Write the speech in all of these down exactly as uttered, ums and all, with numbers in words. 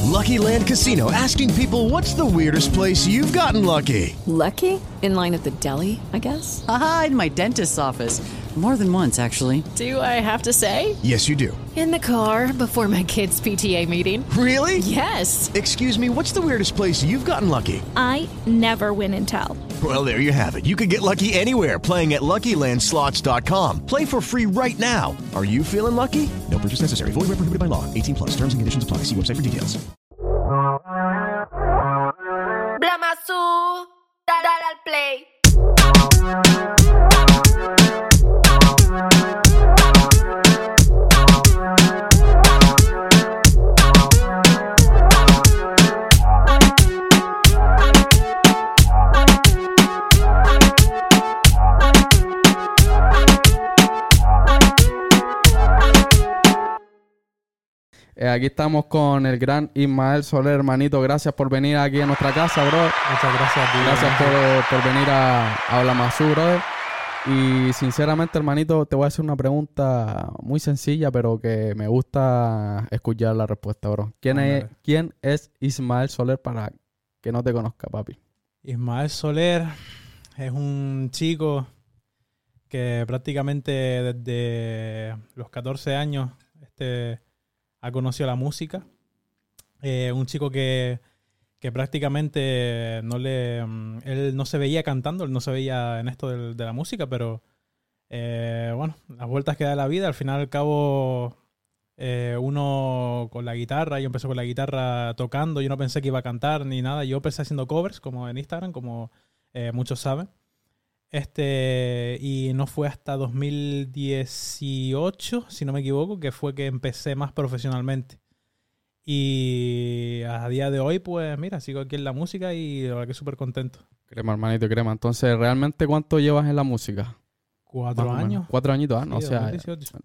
Lucky Land Casino, asking people, what's the weirdest place you've gotten lucky? Lucky? In line at the deli, I guess? Aha, in my dentist's office. More than once, actually. Do I have to say? Yes, you do. In the car before my kids' P T A meeting. Really? Yes. Excuse me, what's the weirdest place you've gotten lucky? I never win and tell. Well, there you have it. You can get lucky anywhere, playing at Lucky Land Slots dot com. Play for free right now. Are you feeling lucky? No purchase necessary. Void where prohibited by law. eighteen plus. Terms and conditions apply. See website for details. Blamasu, dale al play. Eh, aquí estamos con el gran Ismael Soler, hermanito. Gracias por venir aquí a nuestra casa, bro. Muchas gracias a ti. Gracias por, por venir a, a Blamasu, brother. Y sinceramente, hermanito, te voy a hacer una pregunta muy sencilla, pero que me gusta escuchar la respuesta, bro. ¿Quién, es, ¿quién es Ismael Soler para que no te conozca, papi? Ismael Soler es un chico que prácticamente desde los catorce años este, ha conocido la música. Eh, un chico que, que prácticamente no le, él no se veía cantando, él no se veía en esto de, de la música, pero eh, bueno, las vueltas que da la vida, al final y al cabo eh, uno con la guitarra, yo empecé con la guitarra tocando, yo no pensé que iba a cantar ni nada, yo empecé haciendo covers como en Instagram, como eh, muchos saben. Este, y no fue hasta dos mil dieciocho, si no me equivoco, que fue que empecé más profesionalmente. Y a día de hoy, pues mira, sigo aquí en la música y la verdad que súper contento. Crema, hermanito, crema. Entonces, ¿realmente cuánto llevas en la música? Cuatro años. Cuatro añitos, ¿ah? No, sí, o sea, dos mil dieciocho.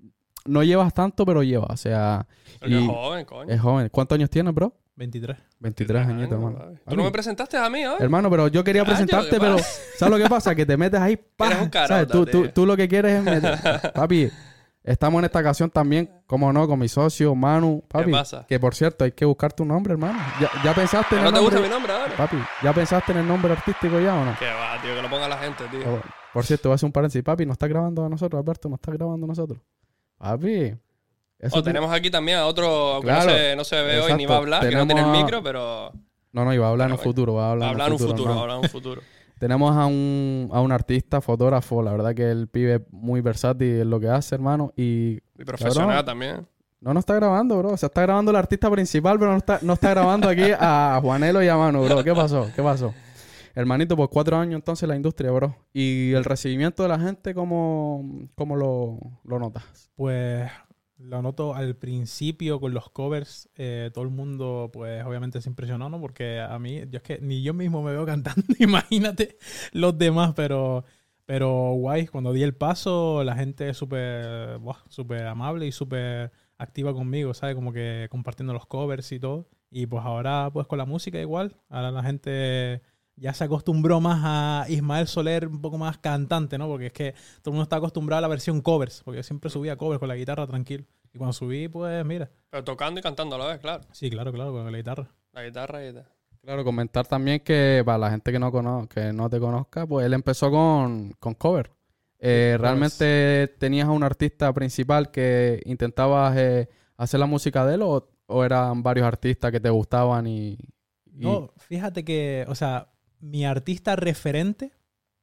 No llevas tanto, pero llevas, o sea... Porque es joven, coño. Es joven. ¿Cuántos años tienes, bro? veintitrés. veintitrés añitos, hermano. Tú no me presentaste a mí, ¿eh? Hermano, pero yo quería presentarte, pero ¿sabes lo que pasa? Que te metes ahí, ¡pah! Eres un carota, ¿sabes? Tú, tú, tío. tú lo que quieres es meter... Papi, estamos en esta ocasión también, como no, con mi socio, Manu. Papi, ¿Qué pasa? Que por cierto, hay que buscar tu nombre, hermano. ¿Ya, ya pensaste en ¿No el te nombre? gusta mi nombre ahora? Papi, ¿ya pensaste en el nombre artístico ya o no? Que va, tío, que lo ponga la gente, tío. Oh, por cierto, voy a hacer un paréntesis. Papi, ¿no está grabando a nosotros, Alberto? ¿No está grabando a nosotros? Papi... O oh, tenemos aquí también a otro que claro, no, se, no se ve exacto. hoy ni va a hablar, tenemos que no tiene el a... micro, pero... No, no, iba a hablar pero, en un futuro. Va a hablar, va a hablar en un futuro. futuro, No. va a hablar en un futuro. Tenemos a un, a un artista, fotógrafo. La verdad que el pibe es muy versátil en lo que hace, hermano. Y, y profesional cabrón, también. No, no está grabando, bro. O sea, está grabando el artista principal, pero no está, no está grabando aquí a Juanelo y a Manu, bro. ¿Qué pasó? ¿Qué pasó? Hermanito, por cuatro años entonces la industria, bro. Y el recibimiento de la gente, ¿cómo, cómo lo, lo notas? Pues... Lo noto al principio con los covers, eh, todo el mundo pues obviamente se impresionó, ¿no? Porque a mí, yo es que ni yo mismo me veo cantando, imagínate los demás, pero, pero guay, cuando di el paso la gente es súper súper amable y súper activa conmigo, ¿sabes? Como que compartiendo los covers y todo. Y pues ahora pues con la música igual, ahora la gente... Ya se acostumbró más a Ismael Soler un poco más cantante, ¿no? Porque es que todo el mundo está acostumbrado a la versión covers. Porque yo siempre subía covers con la guitarra tranquilo. Y cuando subí, pues mira. Pero tocando y cantando a la vez, claro. Sí, claro, claro, con la guitarra. La guitarra y tal. Claro, comentar también que para la gente que no cono que no te conozca, pues él empezó con, con cover. Eh, sí, ¿Realmente pues. tenías a un artista principal que intentabas eh, hacer la música de él o, o eran varios artistas que te gustaban y, y... No, fíjate que, o sea... Mi artista referente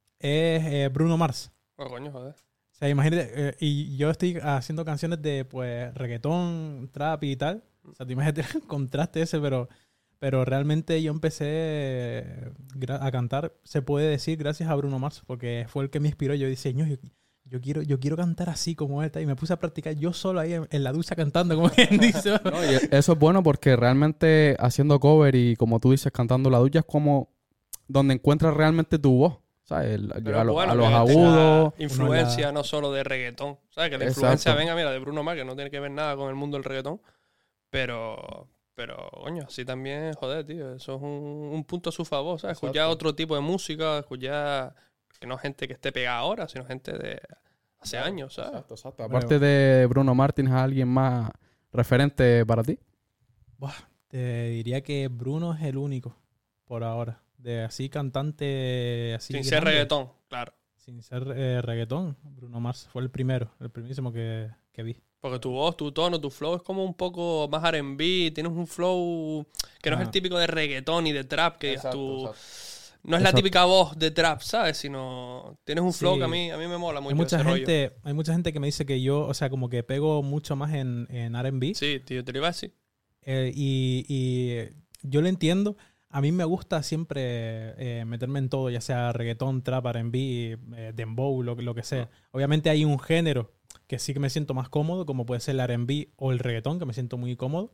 es eh, Bruno Mars. Oh, coño, joder. O sea, imagínate, eh, y yo estoy haciendo canciones de, pues, reggaetón, trap y tal. O sea, te imagínate el contraste ese, pero, pero realmente yo empecé a cantar, se puede decir, gracias a Bruno Mars, porque fue el que me inspiró. Yo dije, yo, yo, quiero, yo quiero cantar así como él, y me puse a practicar yo solo ahí en, en la ducha cantando, como quien dice. No, y eso es bueno porque realmente haciendo cover y, como tú dices, cantando la ducha es como... donde encuentras realmente tu voz, ¿sabes? El, a, lo, bueno, a los agudos. Influencia la... no solo de reggaetón, ¿sabes? Que la influencia Exacto. venga, mira, de Bruno Mars, que no tiene que ver nada con el mundo del reggaetón. Pero, pero coño, así también, joder, tío, eso es un, un punto a su favor, ¿sabes? Exacto. Escuchar otro tipo de música, escuchar que no gente que esté pegada ahora, sino gente de hace claro, años, ¿sabes? Exacto, exacto. Aparte bueno. de Bruno Mars, ¿tienes a alguien más referente para ti? Buah. Te diría que Bruno es el único, por ahora. De así cantante... Así Sin ser grande. reggaetón, claro. Sin ser eh, reggaetón. Bruno Mars fue el primero, el primerísimo que, que vi. Porque tu voz, tu tono, tu flow es como un poco más R and B. Tienes un flow que no Ah. es el típico de reggaetón y de trap. Que digas Exacto, tú... exacto. No es la Exacto. típica voz de trap, ¿sabes? Sino tienes un flow Sí. que a mí, a mí me mola mucho Hay mucha, ese rollo. gente, hay mucha gente que me dice que yo, o sea, como que pego mucho más en, en R and B. Sí, tío, te lo iba a decir. Eh, y, y yo lo entiendo. A mí me gusta siempre eh, meterme en todo, ya sea reggaetón, trap, R and B, eh, dembow, lo, lo que sea. Obviamente hay un género que sí que me siento más cómodo, como puede ser el R and B o el reggaetón, que me siento muy cómodo.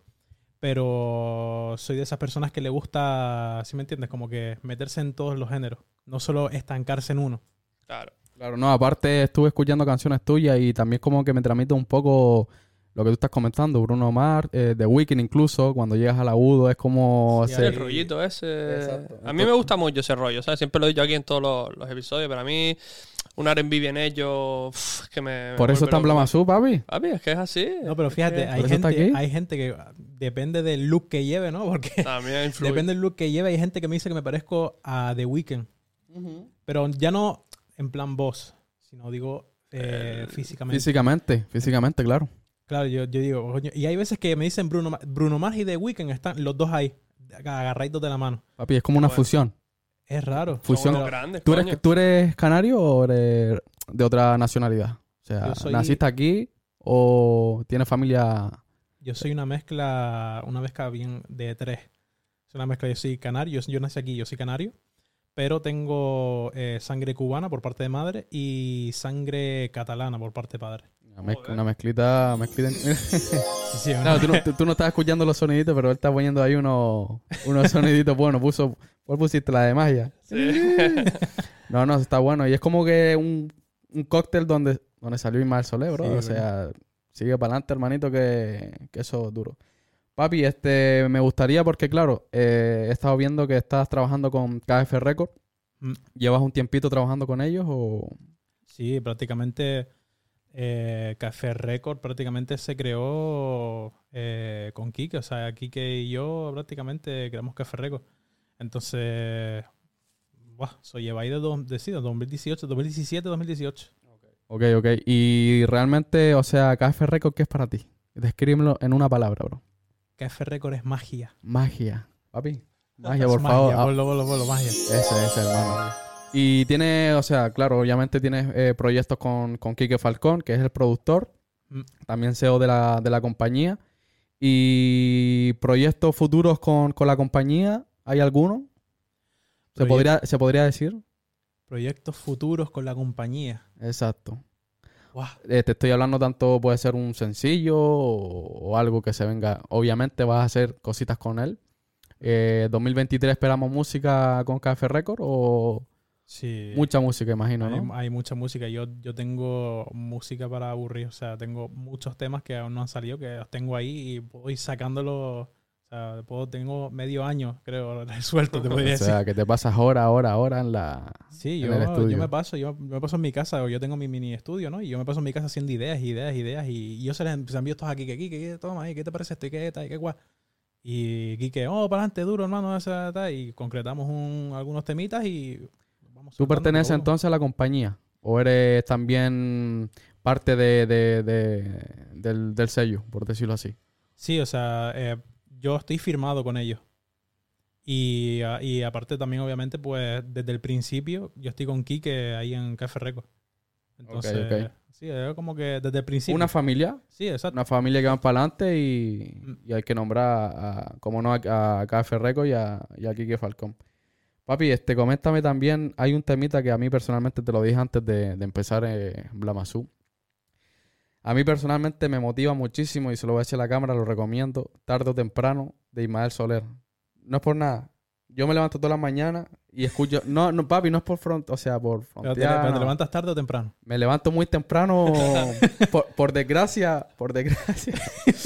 Pero soy de esas personas que le gusta, ¿sí me entiendes? Como que meterse en todos los géneros, no solo estancarse en uno. Claro. Claro, no, aparte estuve escuchando canciones tuyas y también como que me transmite un poco lo que tú estás comentando, Bruno Mars, eh, The Weeknd incluso, cuando llegas al agudo es como... Sí, Sí, se- el rollito ese. Exacto. A mí me gusta mucho ese rollo, ¿sabes? Siempre lo he dicho aquí en todos los, los episodios, pero a mí un R and B bien hecho, uf, que me... me Por eso vuelve está en loco. Blamazú, papi. Papi, es que es así. No, pero Es fíjate, que hay ¿Por eso está gente, aquí? hay gente que depende del look que lleve, ¿no? Porque También influye. depende del look que lleve. Hay gente que me dice que me parezco a The Weeknd. Pero ya no en plan voz, sino digo eh, El- físicamente. Físicamente, físicamente, claro. Claro, yo, yo digo, coño. Y hay veces que me dicen Bruno, Ma- Bruno Mars y The Weeknd están los dos ahí, agarraditos de la mano. Papi, es como una Bueno. fusión. Es raro. Son Fusión. unos grandes, ¿Tú coño. eres, ¿Tú eres canario o eres de otra nacionalidad? O sea, Yo soy- ¿naciste aquí o tienes familia? Yo soy una mezcla, una mezcla bien de tres. Es una mezcla, yo soy canario, yo, yo nací aquí, yo soy canario, pero tengo eh, sangre cubana por parte de madre y sangre catalana por parte de padre. Una, mezcla- una mezclita... mezclita en- Sí, sí, una- Claro, tú no, tú- tú no estás escuchando los soniditos, pero él está poniendo ahí unos, unos soniditos buenos. Puso, ¿cuál pusiste? La de magia. Sí. No, no, está bueno. Y es como que un, un cóctel donde, donde salió Ismael Solé, bro. Sí, o bro. sea, sigue para adelante, hermanito, que, que eso es duro. Papi, este, me gustaría porque, claro, eh, he estado viendo que estás trabajando con K F Records. Mm. ¿Llevas un tiempito trabajando con ellos o...? Sí, prácticamente eh, Café Record prácticamente se creó eh, con Kike. O sea, Kike y yo prácticamente creamos Café Record. Entonces, buah, eso lleva ahí de, dos, de, sí, de dos mil dieciocho, dos mil diecisiete, dos mil dieciocho. Ok, ok. Y realmente, o sea, K F Records, ¿qué es para ti? Descríbelo en una palabra, bro. Café Record es magia. Magia. Papi. Magia, Es por favor. Magia, Ah, ponlo, ponlo, ponlo, magia. Ese, ese, hermano. Y tiene, o sea, claro, obviamente tienes eh, proyectos con, con Quique Falcón, que es el productor, Mm. también C E O de la, de la compañía. Y proyectos futuros con, con la compañía, ¿hay alguno? ¿Se Proyecto- podría, ¿Se podría decir? Proyectos futuros con la compañía. Exacto. Guau. Eh, te estoy hablando tanto, puede ser un sencillo o, o algo que se venga. Obviamente vas a hacer cositas con él. Eh, dos mil veintitrés esperamos música con K F Record o Sí. mucha música, imagino, Hay, ¿no? hay mucha música. Yo, yo tengo música para aburrir. O sea, tengo muchos temas que aún no han salido, que los tengo ahí y puedo ir sacándolos. O sea, puedo, tengo medio año, creo, resuelto, te podría O decir. sea, que te pasas hora, hora, hora en la... Sí, en yo, el estudio. yo me paso, yo me paso en mi casa, yo tengo mi mini estudio, ¿no? Y yo me paso en mi casa haciendo ideas, ideas, ideas. Y, y yo se les se envío estos aquí, que aquí, que toma ahí, ¿qué te parece esto? ¿Y qué tal? ¿Y qué guay? Y Quique, oh, para adelante, duro, hermano, esa, tal. Y concretamos un, algunos temitas y vamos ¿Tú soltando perteneces todo. entonces a la compañía? ¿O eres también parte de, de- de- del, del sello, por decirlo así? Sí, o sea, eh, yo estoy firmado con ellos. Y, a- y aparte también, obviamente, pues desde el principio yo estoy con Quique ahí en Café Record. Entonces, ok. sí, es como que desde el principio. Una familia, Sí, exacto. una familia que van para adelante y, Mm. y hay que nombrar, a, como no, a, a K F Record y a, y a Quique Falcón. Papi, este, coméntame también, hay un temita que a mí personalmente te lo dije antes de, de empezar eh, Blamazú. A mí personalmente me motiva muchísimo y se lo voy a decir a la cámara, lo recomiendo, tarde o temprano, de Ismael Soler. No es por nada. Yo me levanto todas las mañanas y escucho... No, no, papi, no es por front, o sea, por Pero te, frontear, pero te no. levantas tarde o temprano. Me levanto muy temprano, por, por desgracia, por desgracia.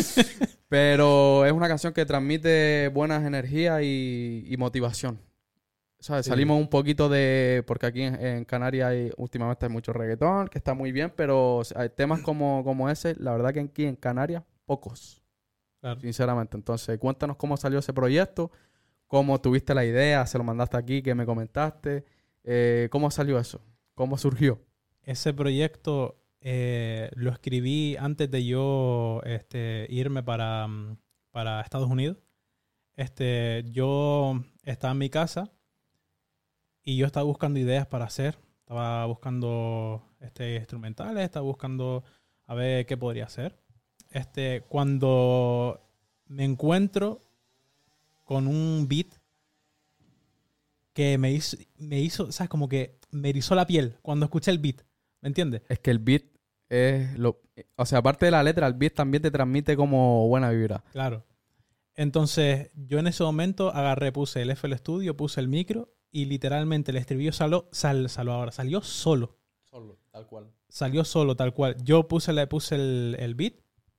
Pero es una canción que transmite buenas energías y, y motivación. ¿Sabes? Sí. Salimos un poquito de... Porque aquí en, en Canarias hay, últimamente hay mucho reggaetón, que está muy bien, pero hay temas como, como ese, la verdad que aquí en Canarias, pocos. Claro. sinceramente. Entonces, cuéntanos cómo salió ese proyecto, cómo tuviste la idea, se lo mandaste aquí, que me comentaste, eh, cómo salió eso, cómo surgió. Ese proyecto eh, lo escribí antes de yo este, irme para, mm, para Estados Unidos. Este, yo estaba en mi casa y yo estaba buscando ideas para hacer. Estaba buscando este, instrumentales, estaba buscando a ver qué podría hacer. Este, cuando me encuentro con un beat que me hizo, me hizo, ¿sabes? Como que me erizó la piel cuando escuché el beat. ¿Me entiendes? Es que el beat es lo... O sea, aparte de la letra, el beat también te transmite como buena vibra. Claro. Entonces, yo en ese momento agarré, puse el F L Studio, puse el micro y literalmente el estribillo salió, sal, salió ahora, salió solo. Solo, tal cual. Salió solo, tal cual. Yo puse, le puse el, el beat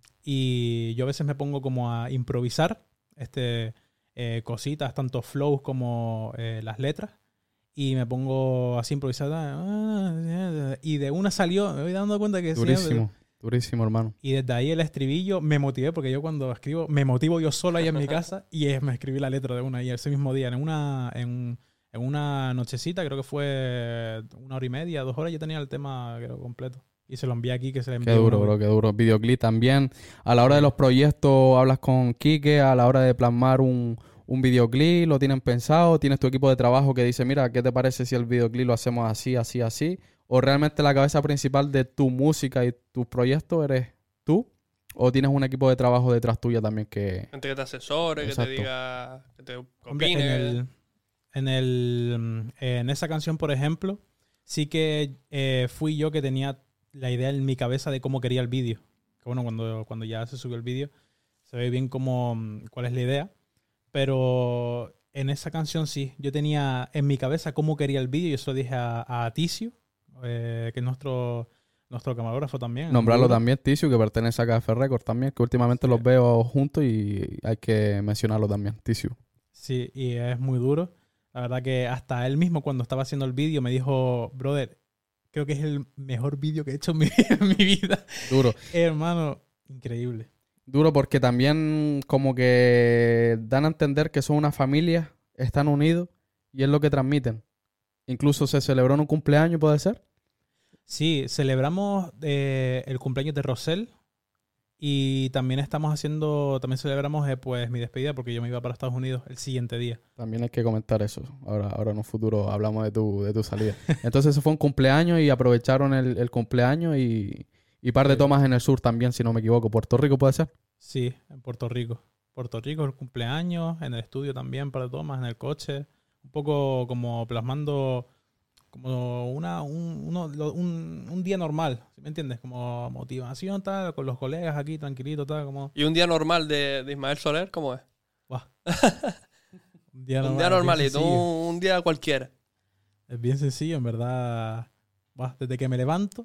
y yo a veces me pongo como a improvisar este, eh, cositas, tanto flows como eh, las letras. Y me pongo así a improvisar. Y de una salió, me voy dando cuenta que... Durísimo, sí, durísimo, hermano. y desde ahí el estribillo me motivé, porque yo cuando escribo, me motivo yo solo ahí en mi casa y es, me escribí la letra de una. Y ese mismo día, en una, en, en una nochecita, creo que fue una hora y media, dos horas, yo tenía el tema creo, completo. Y se lo envié aquí, que se le envió. Qué duro, bro, qué duro. Videoclip también. A la hora de los proyectos, hablas con Quique, a la hora de plasmar un... un videoclip, lo tienen pensado, tienes tu equipo de trabajo que dice, mira, ¿qué te parece si el videoclip lo hacemos así, así, así? ¿O realmente la cabeza principal de tu música y tus proyectos eres tú? ¿O tienes un equipo de trabajo detrás tuya también que... Gente que te asesore, Exacto. que te diga, que te Hombre, opine. en, el, en, el, en esa canción, por ejemplo, sí que eh, fui yo que tenía la idea en mi cabeza de cómo quería el vídeo. Que bueno, cuando, cuando ya se subió el vídeo, se ve bien cómo, cuál es la idea. Pero en esa canción sí, yo tenía en mi cabeza cómo quería el vídeo y eso lo dije a, a Ticio, eh, que es nuestro, nuestro camarógrafo también. Nombrarlo también, Ticio, que pertenece a K F Records también, que últimamente Sí. los veo juntos y hay que mencionarlo también, Ticio. Sí, y es muy duro. La verdad que hasta él mismo cuando estaba haciendo el vídeo me dijo, brother, creo que es el mejor vídeo que he hecho en mi, en mi vida. Duro. Hermano, increíble. Duro porque también como que dan a entender que son una familia, están unidos y es lo que transmiten. Incluso se celebró en un cumpleaños, ¿puede ser? Sí, celebramos eh, el cumpleaños de Rosel y también estamos haciendo, también celebramos eh, pues mi despedida porque yo me iba para Estados Unidos el siguiente día. También hay que comentar eso. Ahora, ahora en un futuro hablamos de tu, de tu salida. Entonces eso fue un cumpleaños y aprovecharon el, el cumpleaños y, y par de Sí. tomas en el sur también, si no me equivoco. ¿Puerto Rico puede ser? Sí, en Puerto Rico. Puerto Rico, el cumpleaños, en el estudio también para tomas, en el coche. Un poco como plasmando como una, un, uno, lo- un, un día normal, ¿sí me entiendes? Como motivación, tal, con los colegas aquí, tranquilito, tal, como... Y un día normal de, de Ismael Soler, ¿cómo es? Buah. Un día Un día es bien normalito, sencillo. un, un día cualquiera. Es bien sencillo, en verdad. Buah, desde que me levanto,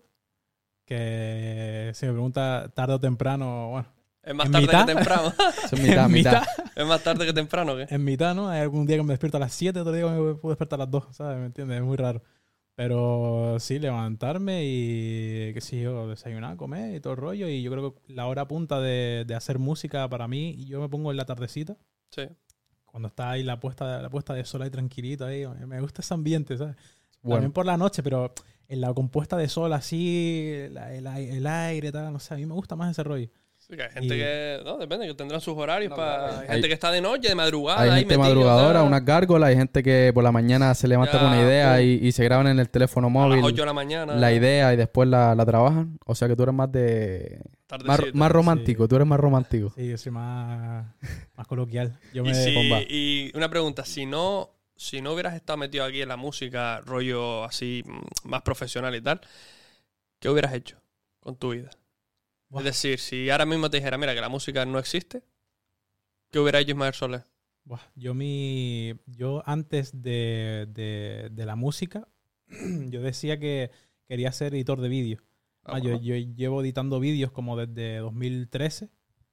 que si me pregunta tarde o temprano, bueno, Es más ¿En tarde mitad? que temprano. Eso es mitad, en mitad. Es más tarde que temprano, ¿qué? En mitad, ¿no? Hay algún día que me despierto a las siete, otro día que me puedo despertar a las dos, ¿sabes? ¿Me entiendes? Es muy raro. Pero sí, levantarme y, qué sé yo, desayunar, comer y todo el rollo. Y yo creo que la hora punta de, de hacer música para mí, yo me pongo en la tardecita, Sí. cuando está ahí la puesta, la puesta de sol ahí tranquilito. Ahí, me gusta ese ambiente, ¿sabes? Bueno, También por la noche, pero en la compuesta de sol así, la- el, ai- el aire, tal, no sé, a mí me gusta más ese rollo. Sí, que hay gente Y- que... No, depende, que tendrán sus horarios No, para... claro. Hay gente Hay- que está de noche, de madrugada. hay ahí gente metido, madrugadora, tal. unas gárgolas, hay gente que por la mañana se levanta Ya, con una idea pum. y, y se graban en el teléfono A móvil las ocho de la mañana. la idea y después la, la trabajan. O sea que tú eres más de... Más, tardecito. más romántico, Sí. tú eres más romántico. Sí, yo soy más, más coloquial. Yo Y, me... si- bomba. y una pregunta, si no, si no hubieras estado metido aquí en la música, rollo así, mm, más profesional y tal, ¿qué hubieras hecho con tu vida? Buah. Es decir, si ahora mismo te dijera, mira, que la música no existe, ¿qué hubiera hecho Ismael Soler? Buah, yo mi yo antes de, de, de la música yo decía que quería ser editor de vídeo. Ah, Ah, yo, bueno. yo llevo editando vídeos como desde dos mil trece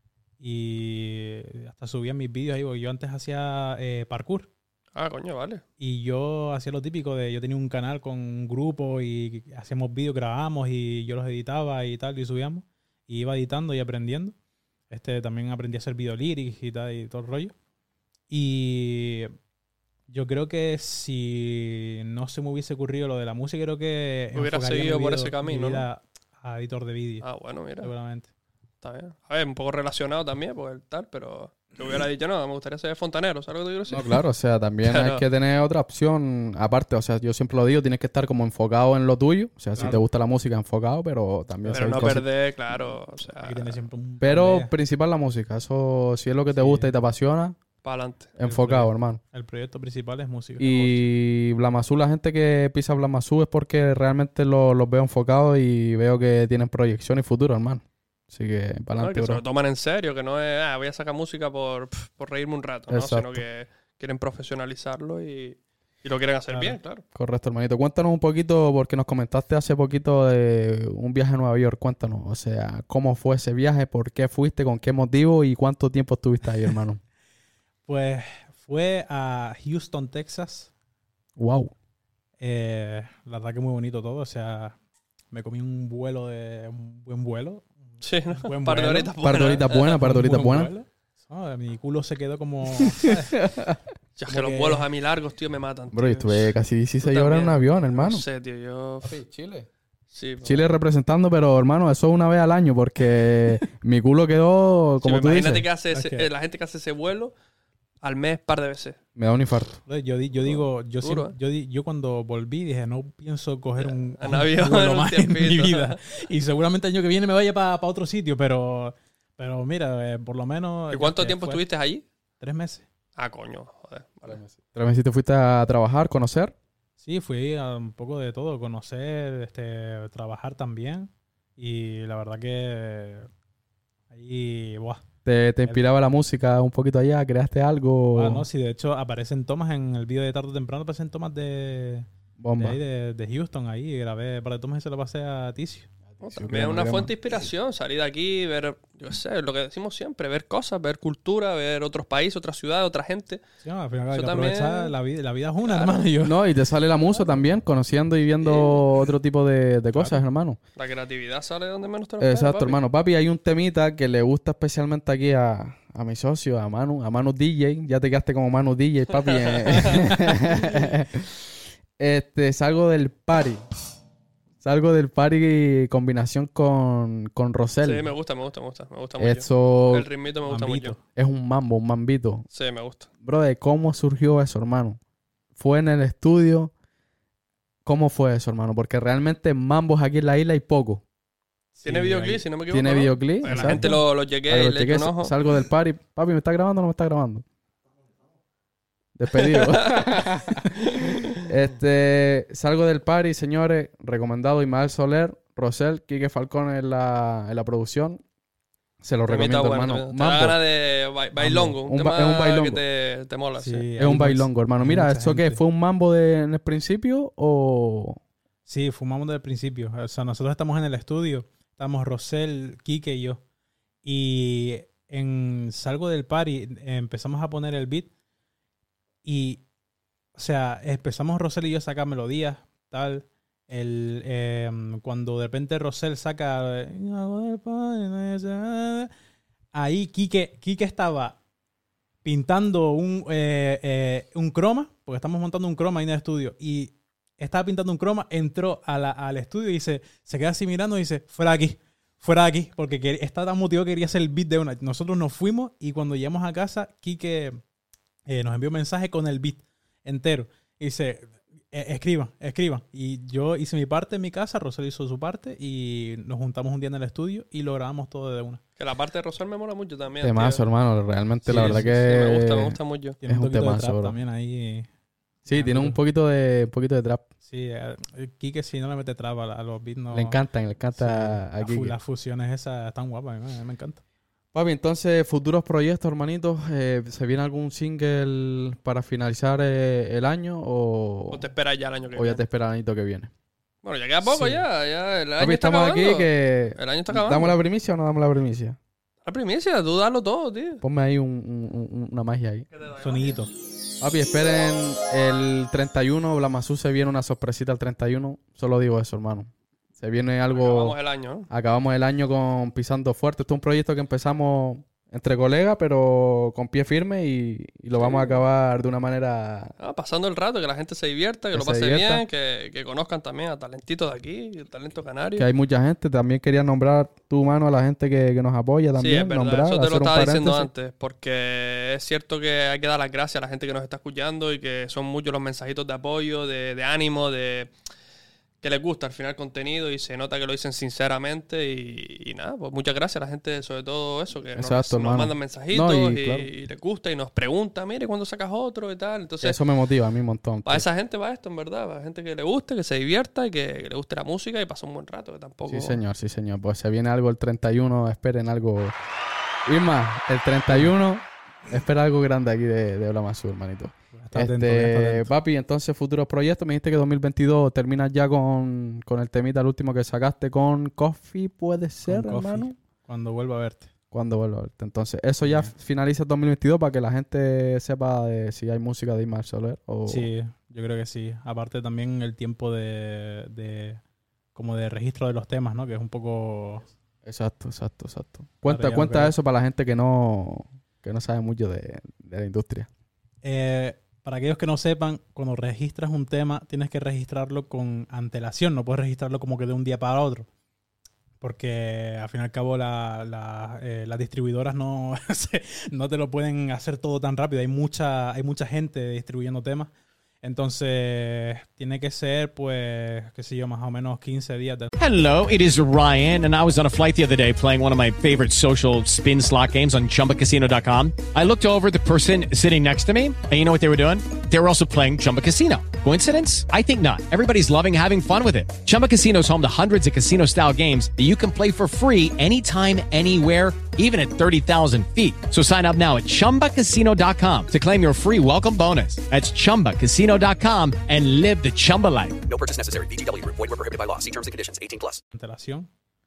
y hasta subía mis vídeos ahí porque yo antes hacía eh, parkour Ah, coño, vale. y yo hacía lo típico de yo tenía un canal con un grupo y hacíamos vídeos, grabábamos y yo los editaba y tal y subíamos y iba editando y aprendiendo. Este, también aprendí a hacer videolyrics y tal y todo el rollo. Y yo creo que si no se me hubiese ocurrido lo de la música, creo que Hubiera enfocaría seguido mi por vida- ese camino, mi vida a editor de vídeo, Ah, bueno, mira. seguramente. Está bien. A ver, un poco relacionado también, pues el tal, pero yo hubiera dicho, no, me gustaría ser fontanero, ¿sabes lo que te quiero decir? No, claro, o sea, también Pero- hay que tener otra opción aparte. O sea, yo siempre lo digo, tienes que estar como enfocado en lo tuyo. O sea, si Claro. te gusta la música, enfocado, pero también Pero hay no cositas. perder, claro, o sea, Hay que tener siempre un Pero plan B. principal la música. Eso, si es lo que te Sí. gusta y te apasiona, para adelante. enfocado, proyecto. hermano. El proyecto principal es música. Y Blamazú, la gente que pisa Blamazú es porque realmente lo- los veo enfocados y veo que tienen proyección y futuro, hermano. Así que, para No, adelante, que se bro. lo toman en serio, que no es, ah, voy a sacar música por, pf, por reírme un rato, ¿no? Exacto. Sino que quieren profesionalizarlo y, y lo quieren hacer Claro. bien, claro. Correcto, hermanito. Cuéntanos un poquito, porque nos comentaste hace poquito de un viaje a Nueva York. Cuéntanos, o sea, cómo fue ese viaje, por qué fuiste, con qué motivo y cuánto tiempo estuviste ahí, hermano. Pues fue a Houston, Texas. Wow. Eh, la verdad que muy bonito todo. O sea, me comí un vuelo de... Un buen vuelo. Sí, ¿no? Buen Un par de vuelo. horitas Par de buenas. horitas buenas, par de Un horitas buen buenas. vuelo. No, mi culo se quedó como... ¿sabes? Ya, es que Como los que- vuelos a mí largos, tío, me matan. Bro, yo tío. estuve casi dieciséis Tú horas en un también. avión, hermano. No sé, tío, yo... Chile. Sí, pues. Chile representando, pero hermano, eso es una vez al año porque mi culo quedó, Sí, como pues tú imagínate dices, que hace ese- Ok. eh, la gente que hace ese vuelo al mes par de veces. me da un infarto. Yo, di- yo digo, yo, Duro, siempre- yo, di- yo cuando volví dije, no pienso coger un, Un avión vuelo en un más en mi tiempito. vida. Y seguramente el año que viene me vaya para otro sitio, pero, pero mira, eh, por lo menos... ¿Y cuánto este, tiempo fue estuviste allí? Tres meses. Ah, coño, joder. Vale. Tres meses te fuiste a trabajar, conocer. Sí, fui a un poco de todo, conocer, este, trabajar también. Y la verdad que ahí, buah. Te, te inspiraba la música un poquito allá, creaste algo. Ah, no, sí, de hecho aparecen tomas en el vídeo de tarde o temprano, aparecen tomas de, de, Bomba. ahí, de, de Houston, ahí grabé para tomas y se lo pasé a Ticio. No, Sí, también es queremos, una queremos. fuente de inspiración, salir de aquí, ver, yo qué sé, lo que decimos siempre, ver cosas, ver cultura, ver otros países, otras ciudades, otra gente. Sí, no, al final hay Eso que también- aprovechar la vida, la vida es una, hermano. y yo- No, y te sale la musa también, conociendo y viendo otro tipo de, de cosas, hermano. La creatividad sale de donde menos te lo esperas, Exacto, papi. hermano. Papi, hay un temita que le gusta especialmente aquí a, a mi socio, a Manu, a Manu D J. Ya te quedaste como Manu D J, papi. eh. este, salgo del party. Salgo del party combinación con, con Rosel. Sí, me gusta, me gusta, me gusta, me gusta mucho. Eso El ritmito me gusta Mambito. mucho. es un mambo, un mambito. Sí, me gusta. Brother, ¿cómo surgió eso, hermano? ¿Fue en el estudio? ¿Cómo fue eso, hermano? Porque realmente mambos aquí en la isla hay poco. Tiene Sí, videoclip, ahí- si no me equivoco. Tiene ¿no? videoclip. Porque la exacto. gente lo, lo llegué Para y los le cheques, eché un ojo. salgo del party. Papi, ¿me está grabando o no me está grabando? Despedido. este, salgo del party, señores. Recomendado Ismael Soler, Rosel, Quique Falcón en la, en la producción. Se lo Temita recomiendo, bueno, hermano. Te da Mambo. ganas de ba- bailongo. Un, Un ba- tema es un bailongo. que te, te mola, sí. Sí, Es hay un mucha- bailongo, hermano. hay Mira, mucha ¿eso qué? gente. ¿Fue un mambo de, en el principio o...? Sí, fumamos desde el principio. O sea, nosotros estamos en el estudio. Estamos Rosel, Quique y yo. Y en salgo del party, eh, empezamos a poner el beat. Y, o sea, empezamos Rosel y yo a sacar melodías, tal. El, eh, cuando de repente Rosel saca... Ahí Quique, Quique estaba pintando un, eh, eh, un croma, porque estamos montando un croma ahí en el estudio. Y estaba pintando un croma, entró a la- al estudio y dice, se queda así mirando y dice, fuera de aquí, fuera de aquí, porque quer- estaba tan motivado que quería hacer el beat de una. Nosotros nos fuimos y cuando llegamos a casa, Quique eh, nos envió un mensaje con el beat entero. Y dice, "Eh, escriban, escriban. Y yo hice mi parte en mi casa, Rosel hizo su parte y nos juntamos un día en el estudio y lo grabamos todo de una. Que la parte de Rosal me mola mucho también. Temazo, tío. hermano. Realmente, Sí, la verdad sí, que... sí, me gusta, me gusta mucho. Tiene Es un poquito de temazo, trap bro. también ahí. Sí, tiene un poquito de, un poquito de trap. Sí, eh, Quique si no le mete trap a, a los beats, no... Le encantan, le Sí, encanta la aquí. fu- las fusiones esas están guapas, a mí me, me encanta. Papi, entonces, futuros proyectos, hermanitos. Eh, ¿Se viene algún single para finalizar eh, el año o, O te esperas ya el año que o ya viene. te espera el añito que viene? Bueno, ya queda poco Sí. ya. ya el año Papi, está estamos aquí acabando. que... El año está acabando. ¿Damos la primicia o no damos la primicia? La primicia, tú dalo todo, tío. Ponme ahí un- un- un- una magia ahí. Sonidito. Papi, esperen el treinta y uno. Blamazú se viene una sorpresita el treinta y uno. Solo digo eso, hermano. Se viene algo... Acabamos el año, ¿no? Acabamos el año con Pisando Fuerte. Esto es un proyecto que empezamos entre colegas, pero con pie firme y, y lo Sí. vamos a acabar de una manera... Ah, pasando el rato, que la gente se divierta, que, Que lo se pase divierta. bien, que, que conozcan también a talentitos de aquí, el talento canario. Que hay mucha gente. También quería nombrar tu mano a la gente que, que nos apoya Sí, también. es verdad, nombrar, eso te lo hacer un estaba diciendo paréntesis. antes, porque es cierto que hay que dar las gracias a la gente que nos está escuchando y que son muchos los mensajitos de apoyo, de, de ánimo, de que les gusta al final el contenido y se nota que lo dicen sinceramente y, y nada, pues muchas gracias a la gente, sobre todo eso, que nos- Exacto, nos, hermano. mandan mensajitos No, y y, claro. y les gusta y nos pregunta, mire, ¿cuándo sacas otro y tal? Entonces, Eso me motiva a mí un montón. para tío. esa gente va esto, en verdad, para la gente que le guste, que se divierta y que, que le guste la música y pase un buen rato, que tampoco... Sí, señor, sí, señor. Pues se viene algo el treinta y uno. Esperen algo. Irma, el treinta y uno. Espera algo grande aquí de, de Habla Más Sur, hermanito. Está atento, Este, está atento. papi, entonces futuros proyectos. Me dijiste que dos mil veintidós terminas ya con, con el temita, el último que sacaste con Coffee, ¿puede ser, Con Coffee, hermano? Cuando vuelva a verte. Cuando vuelva a verte. Entonces, eso ya finaliza el dos mil veintidós para que la gente sepa de si hay música de Ismael Soler o... Sí, yo creo que sí. Aparte también el tiempo de, de como de registro de los temas, ¿no? Que es un poco... Exacto, exacto, exacto. Cuenta, ya cuenta lo que- eso para la gente que no, que no sabe mucho de, de la industria. Eh, para aquellos que no sepan, cuando registras un tema, tienes que registrarlo con antelación. No puedes registrarlo como que de un día para otro. Porque al fin y al cabo la- la, eh, las distribuidoras no, no te lo pueden hacer todo tan rápido. Hay mucha, hay mucha gente distribuyendo temas. Entonces, tiene que ser, pues, qué sé yo, más o menos quince días. De... Hello, it is Ryan, and I was on a flight the other day playing one of my favorite social spin slot games on Chumba Casino dot com. I looked over at the person sitting next to me, and you know what they were doing? They were also playing Chumba Casino. Coincidence? I think not. Everybody's loving having fun with it. Chumba Casino is home to hundreds of casino-style games that you can play for free anytime, anywhere, even at thirty thousand feet. So sign up now at Chumba Casino dot com to claim your free welcome bonus. That's Chumba Casino dot com and live the Chumba life. No purchase necessary. V G W Group. Void where prohibited by law. See terms and conditions. eighteen plus. Antelación.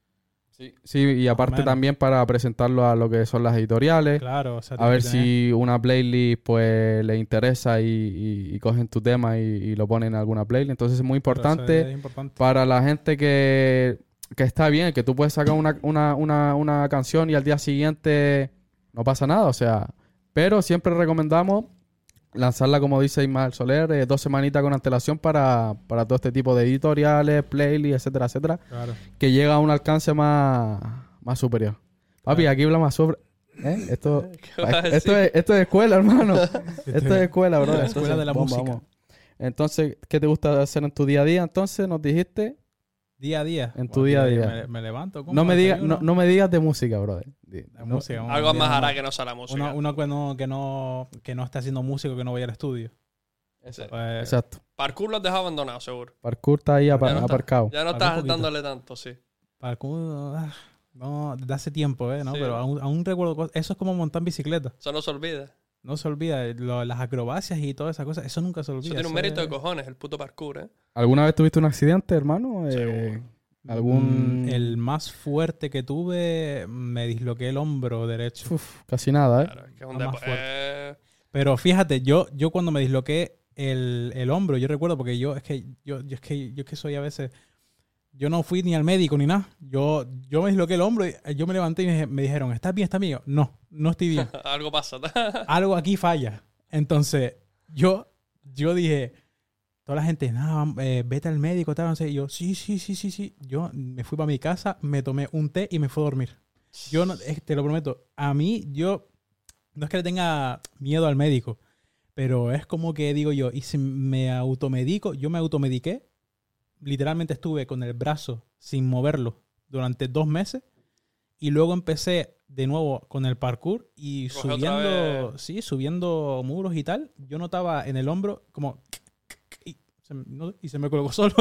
Sí, y aparte menos. también para presentarlo a lo que son las editoriales. Claro, o sea, A ver tienes que tener- si una playlist pues le interesa y, y- y cogen tu tema y, y lo ponen en alguna playlist. Entonces es muy Claro, importante eso es importante. para la gente que, que está bien, que tú puedes sacar una, una, una, una canción y al día siguiente no pasa nada. O sea, pero siempre recomendamos lanzarla, como dice Ismael Soler, eh, dos semanitas con antelación para, para todo este tipo de editoriales, playlists, etcétera, etcétera, Claro. que llega a un alcance más, más superior. Papi, Claro. aquí hablamos sobre... ¿Eh? Esto, ¿Qué vas a decir? esto, es, esto es escuela, hermano. Esto es escuela, bro. La escuela de la música. Entonces, ¿qué te gusta hacer en tu día a día? Entonces, nos dijiste... Día a día. En tu Bueno, día a día. Me, me levanto. como No me, digas, desayuno. no, no me digas de música, brother. Di- De no- música, un Algo día más hará normal. que no sea la música. Uno, uno que, no, que, no, que no está haciendo músico, que no vaya al estudio. Sí. Pues, Exacto. Parkour lo has dejado abandonado, seguro. Parkour está ahí apa- Ya no está- aparcado. Ya no Falta un estás poquito. dándole tanto, sí. parkour, ah, no, desde hace tiempo, ¿eh? ¿no? Sí. Pero aún, aún recuerdo cosas. Eso es como montar bicicleta. Eso no se olvida. No se olvida. Lo- las acrobacias y todas esas cosas. Eso nunca se olvida. Eso tiene un Eso mérito es- de cojones, el puto parkour, ¿eh? ¿Alguna vez tuviste un accidente, hermano? Eh, Seguro. ¿Algún...? Mm, El más fuerte que tuve, me disloqué el hombro derecho. Uf, casi nada, ¿eh? Claro, es que es un Lo más depo- fuerte. eh, Pero fíjate, yo, yo cuando me disloqué el, el hombro, yo recuerdo porque yo es que yo, yo es que yo es que soy a veces, yo no fui ni al médico ni nada. Yo, yo me disloqué el hombro y yo me levanté y me, me dijeron, ¿estás bien? ¿Estás bien? Yo, no, no estoy bien. algo pasa. Algo aquí falla. Entonces, yo, yo dije, toda la gente, nada, eh, vete al médico, tal, no sé. Y yo, sí, sí, sí, sí, sí. Yo me fui para mi casa, me tomé un té y me fui a dormir. Yo, no, eh, te lo prometo, a mí, yo, no es que le tenga miedo al médico, pero es como que digo yo, y si me automedico, yo me automediqué, literalmente estuve con el brazo sin moverlo durante dos meses y luego empecé de nuevo con el parkour y Coge otra subiendo, vez. sí, subiendo muros y tal, yo notaba en el hombro como y se, me- no- y se me colocó solo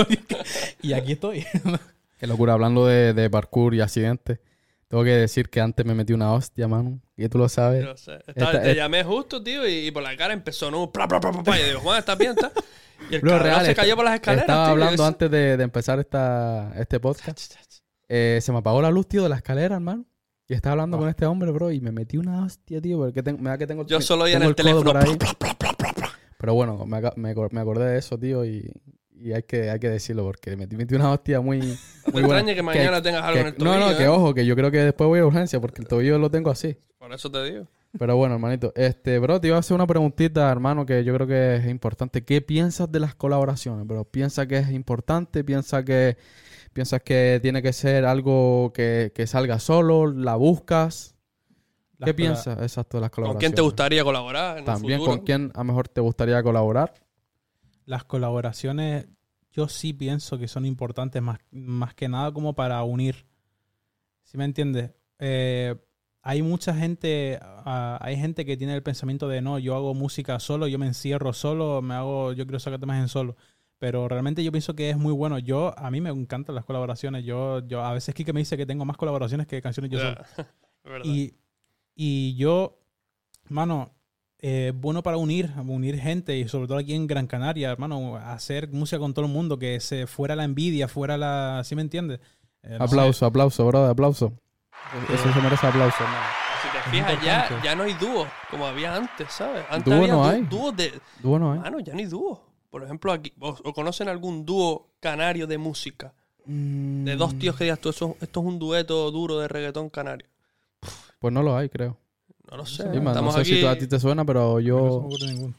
y aquí estoy. Qué locura. Hablando de, de parkour y accidentes, tengo que decir que antes me metí una hostia, mano. Y tú lo sabes. Yo sé. Estaba- Esta- te es- llamé justo, tío, y, y por la cara empezó, ¿no? Pla, pla, pla, pla, pla. Y yo digo, Juan, ¿estás bien? ¿Estás? Y el Bro, cabrón real, se est- cayó por las escaleras, Estaba tío. hablando Es- antes de, de empezar esta, este podcast. Eh, se me apagó la luz, tío, de la escalera, hermano. Y estaba hablando Oh. con este hombre, bro, y me metí una hostia, tío, porque tengo, me da que tengo Yo solo oía en tengo el codo teléfono. por ahí. pla, pla, pla, pla, pla. Pero bueno, me, aca- me, acor- me acordé de eso, tío, y, y hay, que, hay que decirlo, porque metí, metí una hostia muy, No muy te buena. extrañe que mañana tengas algo que- en el tobillo. No, no, ¿eh? que ojo, que yo creo que después voy a urgencia, porque el tobillo lo tengo así. Por eso te digo. Pero bueno, hermanito, este, bro, te iba a hacer una preguntita, hermano, que yo creo que es importante. ¿Qué piensas de las colaboraciones, bro? ¿Piensas que es importante? ¿Piensas que, piensas que tiene que ser algo que, que salga solo? ¿La buscas? Las ¿Qué cola- piensas, exacto, de las ¿Con colaboraciones? quién te gustaría colaborar en También, un futuro? ¿con quién a lo mejor te gustaría colaborar? Las colaboraciones, yo sí pienso que son importantes más, más que nada como para unir. ¿Sí me entiendes? Eh, hay mucha gente, ah, hay gente que tiene el pensamiento de no, yo hago música solo, yo me encierro solo, me hago, yo quiero sacar temas en solo. Pero realmente yo pienso que es muy bueno. Yo, a mí me encantan las colaboraciones. Yo, yo a veces Kike me dice que tengo más colaboraciones que canciones yo solo. Ya, es verdad. Y, y yo, mano, eh, bueno para unir, unir gente y sobre todo aquí en Gran Canaria, hermano, hacer música con todo el mundo, que se fuera la envidia, fuera la... ¿Sí me entiendes? Eh, no sé. Aplauso, aplauso, bro, aplauso. Eso se merece aplauso, hermano. Si te fijas, ya, importante. ya no hay dúos como había antes, ¿sabes? Antes Dúo había no dú- hay. dúos de... Dúo no hay. Mano, ya no hay dúos. Por ejemplo, aquí, ¿o, o conocen algún dúo canario de música? De dos tíos que digas tú, eso- esto es un dueto duro de reggaetón canario. Pues no lo hay, creo. No lo sé. Sí, man, no Estamos sé aquí... si tú- a ti te suena, pero No se me yo ocurre ninguno.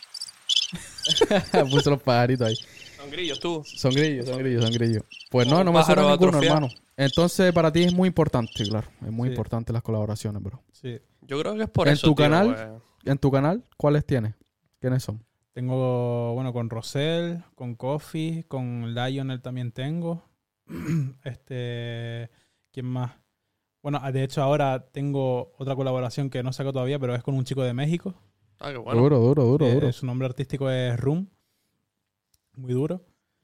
puse los pajaritos ahí. Son grillos, tú. Son grillos, son grillos, son grillos. Pues no, Un no me suena pájaro ninguno, atrofiado. hermano. Entonces, para ti es muy importante, claro. Es muy Sí. importante las colaboraciones, bro. Sí. Yo creo que es por ¿En eso, tu tío, canal? pues. ¿En tu canal cuáles tienes? ¿Quiénes son? Tengo, bueno, con Rosel, con Coffee, con Lionel también tengo. este, ¿quién más? Bueno, de hecho ahora tengo otra colaboración que no saco todavía, pero es con un chico de México. Ah, qué bueno. Duro, duro, duro, Eh, duro. Su nombre artístico es Room. Muy duro.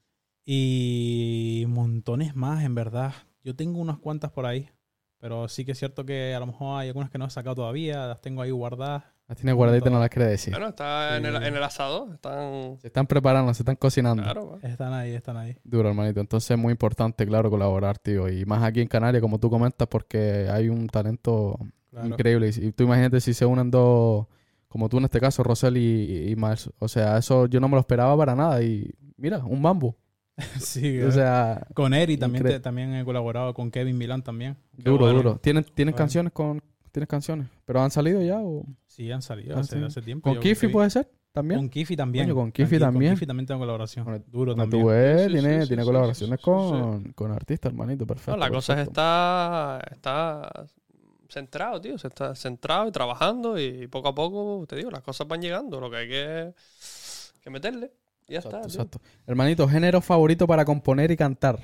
Y montones más, en verdad. Yo tengo unas cuantas por ahí. Pero sí que es cierto que a lo mejor hay algunas que no he sacado todavía. Las tengo ahí guardadas. Las tienes guardaditas, no las quieres decir. Bueno, está en, Sí. el, en el asador. Están... Se están preparando, se están cocinando. Claro, pues. Están ahí, están ahí. Duro, hermanito. Entonces es muy importante, claro, colaborar, tío. Y más aquí en Canarias, como tú comentas, porque hay un talento Claro. increíble. Y, y tú imagínate si se unen dos, como tú en este caso, Rosel y, y Miles. O sea, eso yo no me lo esperaba para nada. Y mira, un bambo. Sí, O sea, con Eri también, incre- te- también he colaborado con Kevin Milán también. duro, bueno. duro. ¿Tienen, ¿tienen Bueno. canciones con... ¿Tienes canciones? ¿Pero han salido ya o...? Sí, han salido Ah, hace, sí. hace tiempo. ¿Con Yo Kiffy Kevin- puede ser? ¿También? Con Kiffy también. Coño, con Kiffy Tranquilo, también. Con Kiffy también tengo colaboración. Bueno, Duro Bueno, también. tú ves, Sí, sí, tiene, sí, tiene sí, colaboraciones sí, sí, con, con artistas, hermanito. Perfecto. No, la cosa es perfecto. está, está centrado, tío. Se está centrado y trabajando y poco a poco, te digo, las cosas van llegando. Lo que hay que, que meterle. Y ya Exacto, está. tío. exacto. Hermanito, género favorito para componer y cantar.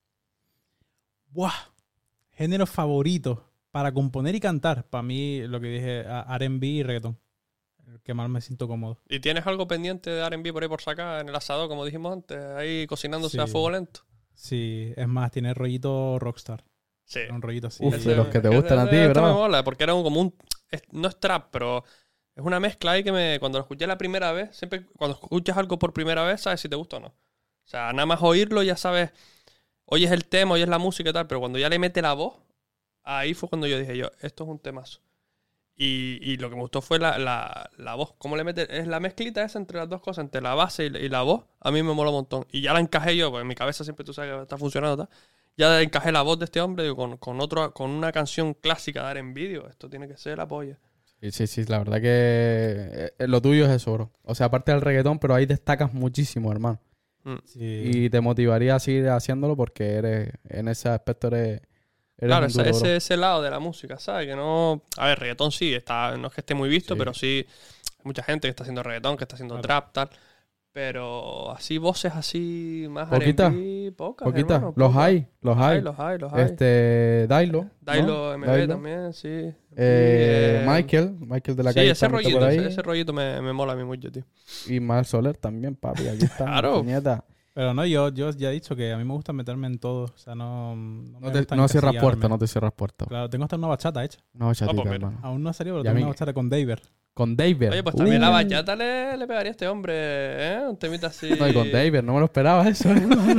¡Buah! Género favorito para componer y cantar. Para mí, lo que dije, a- R and B y reggaetón. El que más me siento cómodo. ¿Y tienes algo pendiente de R and B por ahí por sacar en el asador, como dijimos antes? Ahí cocinándose a Sí. fuego lento. Sí, es más, tiene rollito rockstar. Sí. Un rollito así. Uf, Ese- de los que te ese- gustan a ti, ese bro. me mola, porque era un, como un... es- no es trap, pero es una mezcla ahí que me... Cuando lo escuché la primera vez, siempre cuando escuchas algo por primera vez, sabes si te gusta o no. O sea, nada más oírlo ya sabes... Oyes el tema, oyes la música y tal, pero cuando ya le mete la voz, ahí fue cuando yo dije yo, esto es un temazo. Y, y lo que me gustó fue la, la, la voz. Cómo le mete... Es la mezclita esa entre las dos cosas, entre la base y, la- y la voz. A mí me mola un montón. Y ya la encajé yo, porque en mi cabeza siempre tú sabes que está funcionando, tal. Ya encajé la voz de este hombre digo, con, con, otro, con una canción clásica de R and B. Digo, esto tiene que ser la polla. Sí, sí, sí, la verdad que eh, lo tuyo es eso, bro. O sea, aparte del reggaetón, pero ahí destacas muchísimo, hermano. Mm. Sí. Y te motivaría a seguir haciéndolo porque eres, en ese aspecto eres, eres Claro, un ese, duro, bro. ese, ese lado de la música, ¿sabes? Que no... A ver, reggaetón sí, está, no es que esté muy visto, Sí. pero sí hay mucha gente que está haciendo reggaetón, que está haciendo Claro. trap, tal. Pero así, voces así más Poquitas, R and B, pocas, Poquita. hermano, Los pocas. hay, los hay. Los hay, los hay. Este, Dailo. Dailo ¿no? M B Dailo. también, sí. Eh, Y, eh, Michael, Michael de la sí, calle. ese también está rollito, por ahí. ese, ese rollito me, me mola a mí mucho, tío. Y Mal Soler también, papi. Aquí está. Claro. puñeta. Pero no, yo, yo ya he dicho que a mí me gusta meterme en todo. O sea, no. No, me No, te, gusta no cierras encasillarme. puertas, no te cierras puertas. Claro, tengo hasta una bachata hecha. No, chatita, pues mira. hermano. Aún no ha salido, pero Y a tengo mí- una bachata con David. Con David. Oye, pues también Uh. la bachata le, le pegaría a este hombre, ¿eh? Un temita así. No, y con David, no me lo esperaba eso.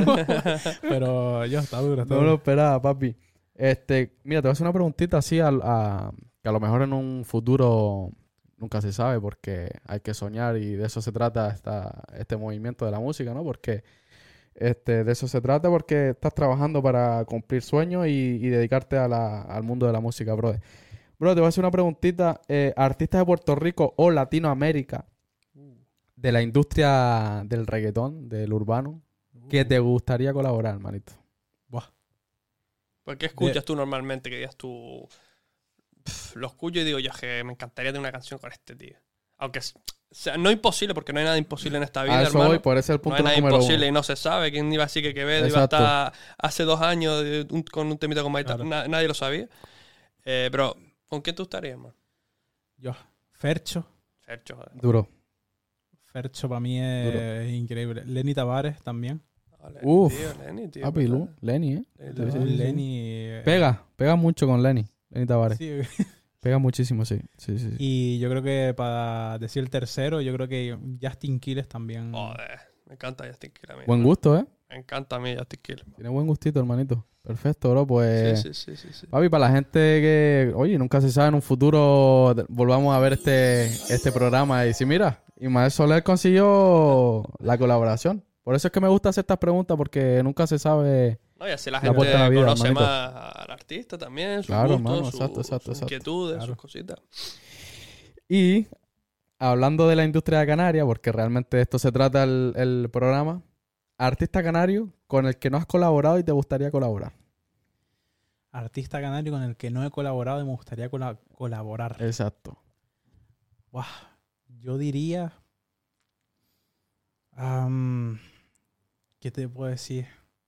Pero yo, está duro, está No me lo duro. esperaba, papi. Este, mira, te voy a hacer una preguntita así a, a- que a lo mejor en un futuro nunca se sabe porque hay que soñar y de eso se trata esta, este movimiento de la música, ¿no? Porque este, de eso se trata porque estás trabajando para cumplir sueños y, y dedicarte a la- al mundo de la música, brother. Bro, te voy a hacer una preguntita. Eh, artistas de Puerto Rico o Latinoamérica de la industria del reggaetón, del urbano, que te gustaría colaborar, hermanito. Buah. ¿Por qué escuchas tú normalmente que digas tú... Pff, lo escucho y digo yo que me encantaría tener una canción con este tío? Aunque es- sea, no imposible, porque no hay nada imposible en esta vida, A eso hermano. voy, por ese es el No punto hay nada número imposible uno. y no se sabe. ¿Quién iba a decir que Quevedo iba a Exacto. estar hace dos años de un- con un temita con Maita? Claro. Na- nadie lo sabía. Eh, pero, ¿con quién tú estarías, hermano? Yo, Fercho. Fercho, joder. Duro. Fercho para mí es Duro. increíble. Lenny Tavares también. Vale, Uf. tío, Lenny, tío, Papi, ¿verdad? Lu, Lenny, ¿eh? Lenny Sí, sí, Tavares. sí. Lenny. eh, Pega, pega mucho con Lenny. Lenny Tavares. sí. Pega muchísimo, sí. Sí, sí, sí. Y yo creo que para decir el tercero, yo creo que Justin Quiles también. Joder, me encanta Justin Quiles a mí. Buen hermano. gusto, ¿eh? Me encanta a mí Justin Quiles. Tiene buen gustito, hermanito. Perfecto, bro. Pues, Sí, sí, sí, sí, sí. papi, para la gente que, oye, nunca se sabe, en un futuro de- volvamos a ver este, este programa y si mira, Ismael Soler consiguió la colaboración. Por eso es que me gusta hacer estas preguntas, porque nunca se sabe. No, y así la La gente puerta a la vida, conoce hermanito. más al artista también, sus Claro, gustos, hermano, su- exacto, exacto, sus exacto. inquietudes, Claro. sus cositas. Y hablando de la industria de Canarias, porque realmente de esto se trata el, el programa, artista canario con el que no has colaborado y te gustaría colaborar. Artista canario con el que no he colaborado y me gustaría cola- colaborar. Exacto. Buah, yo diría. am, ¿Qué te puedo decir?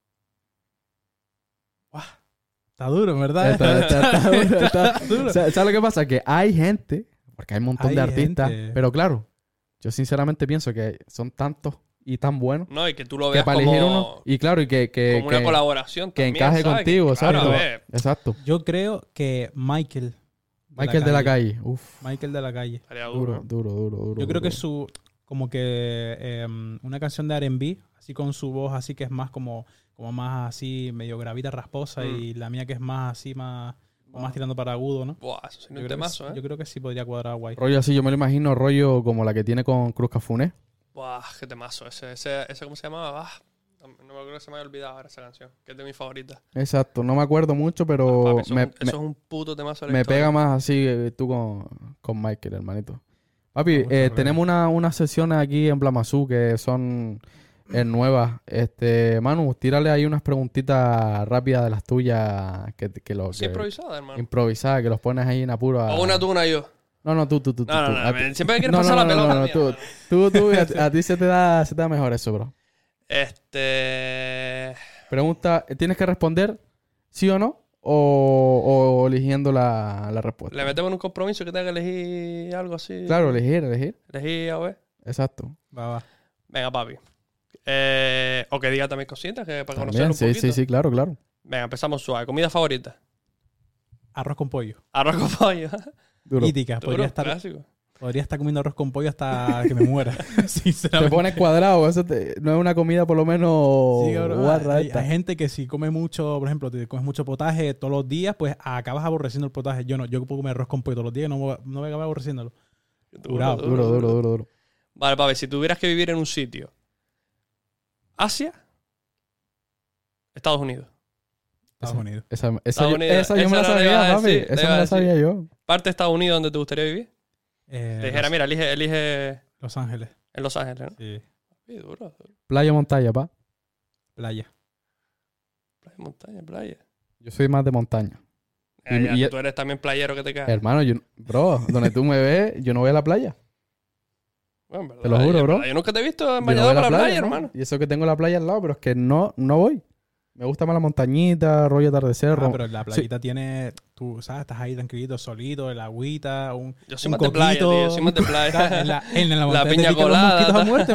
Buah, está duro, en ¿verdad? Está- está- está duro, está- duro. ¿Sabes lo que pasa? Que hay gente, porque hay un montón Hay de artistas, gente. pero claro, yo sinceramente pienso que son tantos y tan buenos No, y que tú lo que veas para como, elegir uno, y claro, y que, que, como una que- colaboración que también, encaje ¿sabes? contigo, Que, claro, exacto. a ver, Exacto. Yo creo que Michael. Michael de la calle. Uf. Michael de la calle. estaría Duro, duro. duro, duro, duro. Yo creo que duro. su. Como que eh, una canción de R and B, así con su voz, así que es más como, como más así, medio gravita rasposa, Mm. y la mía que es más así, más, más tirando para agudo, ¿no? Buah, eso sería Yo un creo, que, temazo, sí- ¿eh? yo creo que sí podría cuadrar guay. Rollo así, yo me lo imagino, rollo como la que tiene con Cruz Cafuné. Buah, qué temazo. Ese, ese, ese ¿cómo se llamaba? Ah, no no me acuerdo que se me había olvidado ahora esa canción, que es de mis favoritas. Exacto, no me acuerdo mucho, pero Papi, eso, me, es un, eso me- es un puto temazo de la me historia. pega más así eh, tú con, con Michael, hermanito. Papi, Mucho eh, problema. tenemos una, unas sesiones aquí en Blamazú que son eh, nuevas. Este, Manu, tírale ahí unas preguntitas rápidas de las tuyas que, que lo Sí, que- improvisada, hermano. improvisadas, que los pones ahí en apuro. a- O una tú, una yo. No, no, tú, tú, tú. tú, No, no, tú. no, A me- ti- siempre me quieres no, pasar no, la no, pelota no, a no, mí, tú, hermano. tú, tú, a, ti- a ti se te da, se te da mejor eso, bro. Este... Pregunta, tienes que responder sí o no o, o eligiendo la, la respuesta. Le metemos en un compromiso que tenga que elegir algo así. Claro, elegir, elegir. Elegir, a ver. Exacto. Va, va. Venga, papi. Eh, o que diga también cositas que para conocerlo También, un sí, poquito. sí, sí, claro, claro. Venga, empezamos suave. Comida favorita. Arroz con pollo. Arroz con pollo. Duro. Mítica. Duro, Podría estar, clásico. podría estar comiendo arroz con pollo hasta que me muera. Te Sinceramente. pones cuadrado, eso te- no es una comida por lo menos Sí, cabrón. guarra hay, esta. hay gente que si come mucho, por ejemplo, te comes mucho potaje todos los días, pues acabas aborreciendo el potaje. Yo no, yo puedo comer arroz con pollo todos los días y no, me- no me acabo aborreciéndolo. Durado. Duro, duro, duro, duro. Vale, papi, si tuvieras que vivir en un sitio. ¿Asia? Estados Unidos. Estados Unidos. Esa, esa, Estados yo, Unidos. esa yo me la Esa la iba sabía, a papi. decir, la Esa iba me a la decir. sabía yo. ¿Parte de Estados Unidos donde te gustaría vivir? Eh, Te dijera, Los, mira, elige, elige Los Ángeles. en Los Ángeles, ¿no? Sí. Sí, duro, duro. Playa, montaña, pa. Playa. Playa, montaña, playa. Yo soy más de montaña. Eh, Y- ya, y- tú eres también playero que te caes. Hermano, yo, bro, donde tú me ves, yo no voy a la playa. Bueno, en verdad, te lo juro, en bro. verdad, Yo nunca te he visto Yo no bañado voy a por la playa, ¿no? hermano. Y eso que tengo la playa al lado, pero es que no, no voy. Me gusta más la montañita, rollo atardecer. Ah, ro- pero la playita tiene, tú sabes, estás ahí tranquilito, solito, el agüita, un, Yo soy un más de playa, coquito. tío. Soy más de playa. En la, en la, La montaña te piña pican los colada, mosquitos a tal. muerte,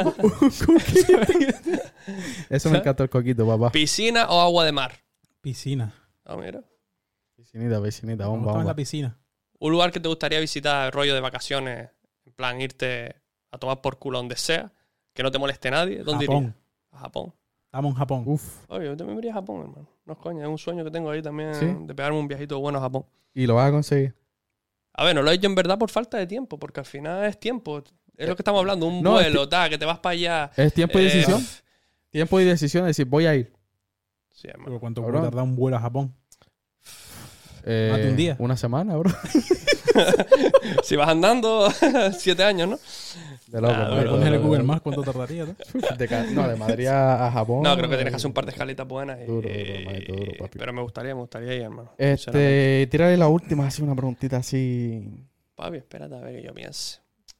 po. Eso me encanta el coquito, papá. ¿Piscina o agua de mar? Piscina. Ah, mira. Piscinita, piscinita, Me bomba, gusta más bomba. la piscina. Un lugar que te gustaría visitar, rollo de vacaciones, en plan irte a tomar por culo donde sea, que no te moleste nadie. ¿Dónde Japón. irías? A Japón. Estamos en Japón. Uf. Oye, yo también me iría a Japón, hermano. No es coña, es un sueño que tengo ahí también ¿Sí? de pegarme un viajito bueno a Japón. Y lo vas a conseguir. A ver, no lo he hecho en verdad por falta de tiempo, porque al final es tiempo. Es lo que estamos hablando, un No, es vuelo, tal, que te vas para allá. Es tiempo y Eh, decisión. Tiempo y decisión de decir, voy a ir. Sí, hermano. Pero ¿cuánto Cabrón. puede tardar un vuelo a Japón? Eh, Más de un día. Una semana, bro. Si vas andando, siete años, ¿no? De loco. Ah, bro, Le duro, pones en el duro, Google duro. Maps cuánto tardaría, ¿no? De ca- no, de Madrid a, a Japón. No, creo que tienes que hacer un par de escalitas buenas. Y, Duro, duro, manito, duro, papi. Pero me gustaría, me gustaría ir, hermano. Sinceramente. Este, tírale la última, así una preguntita así. Papi, espérate a ver que yo piense.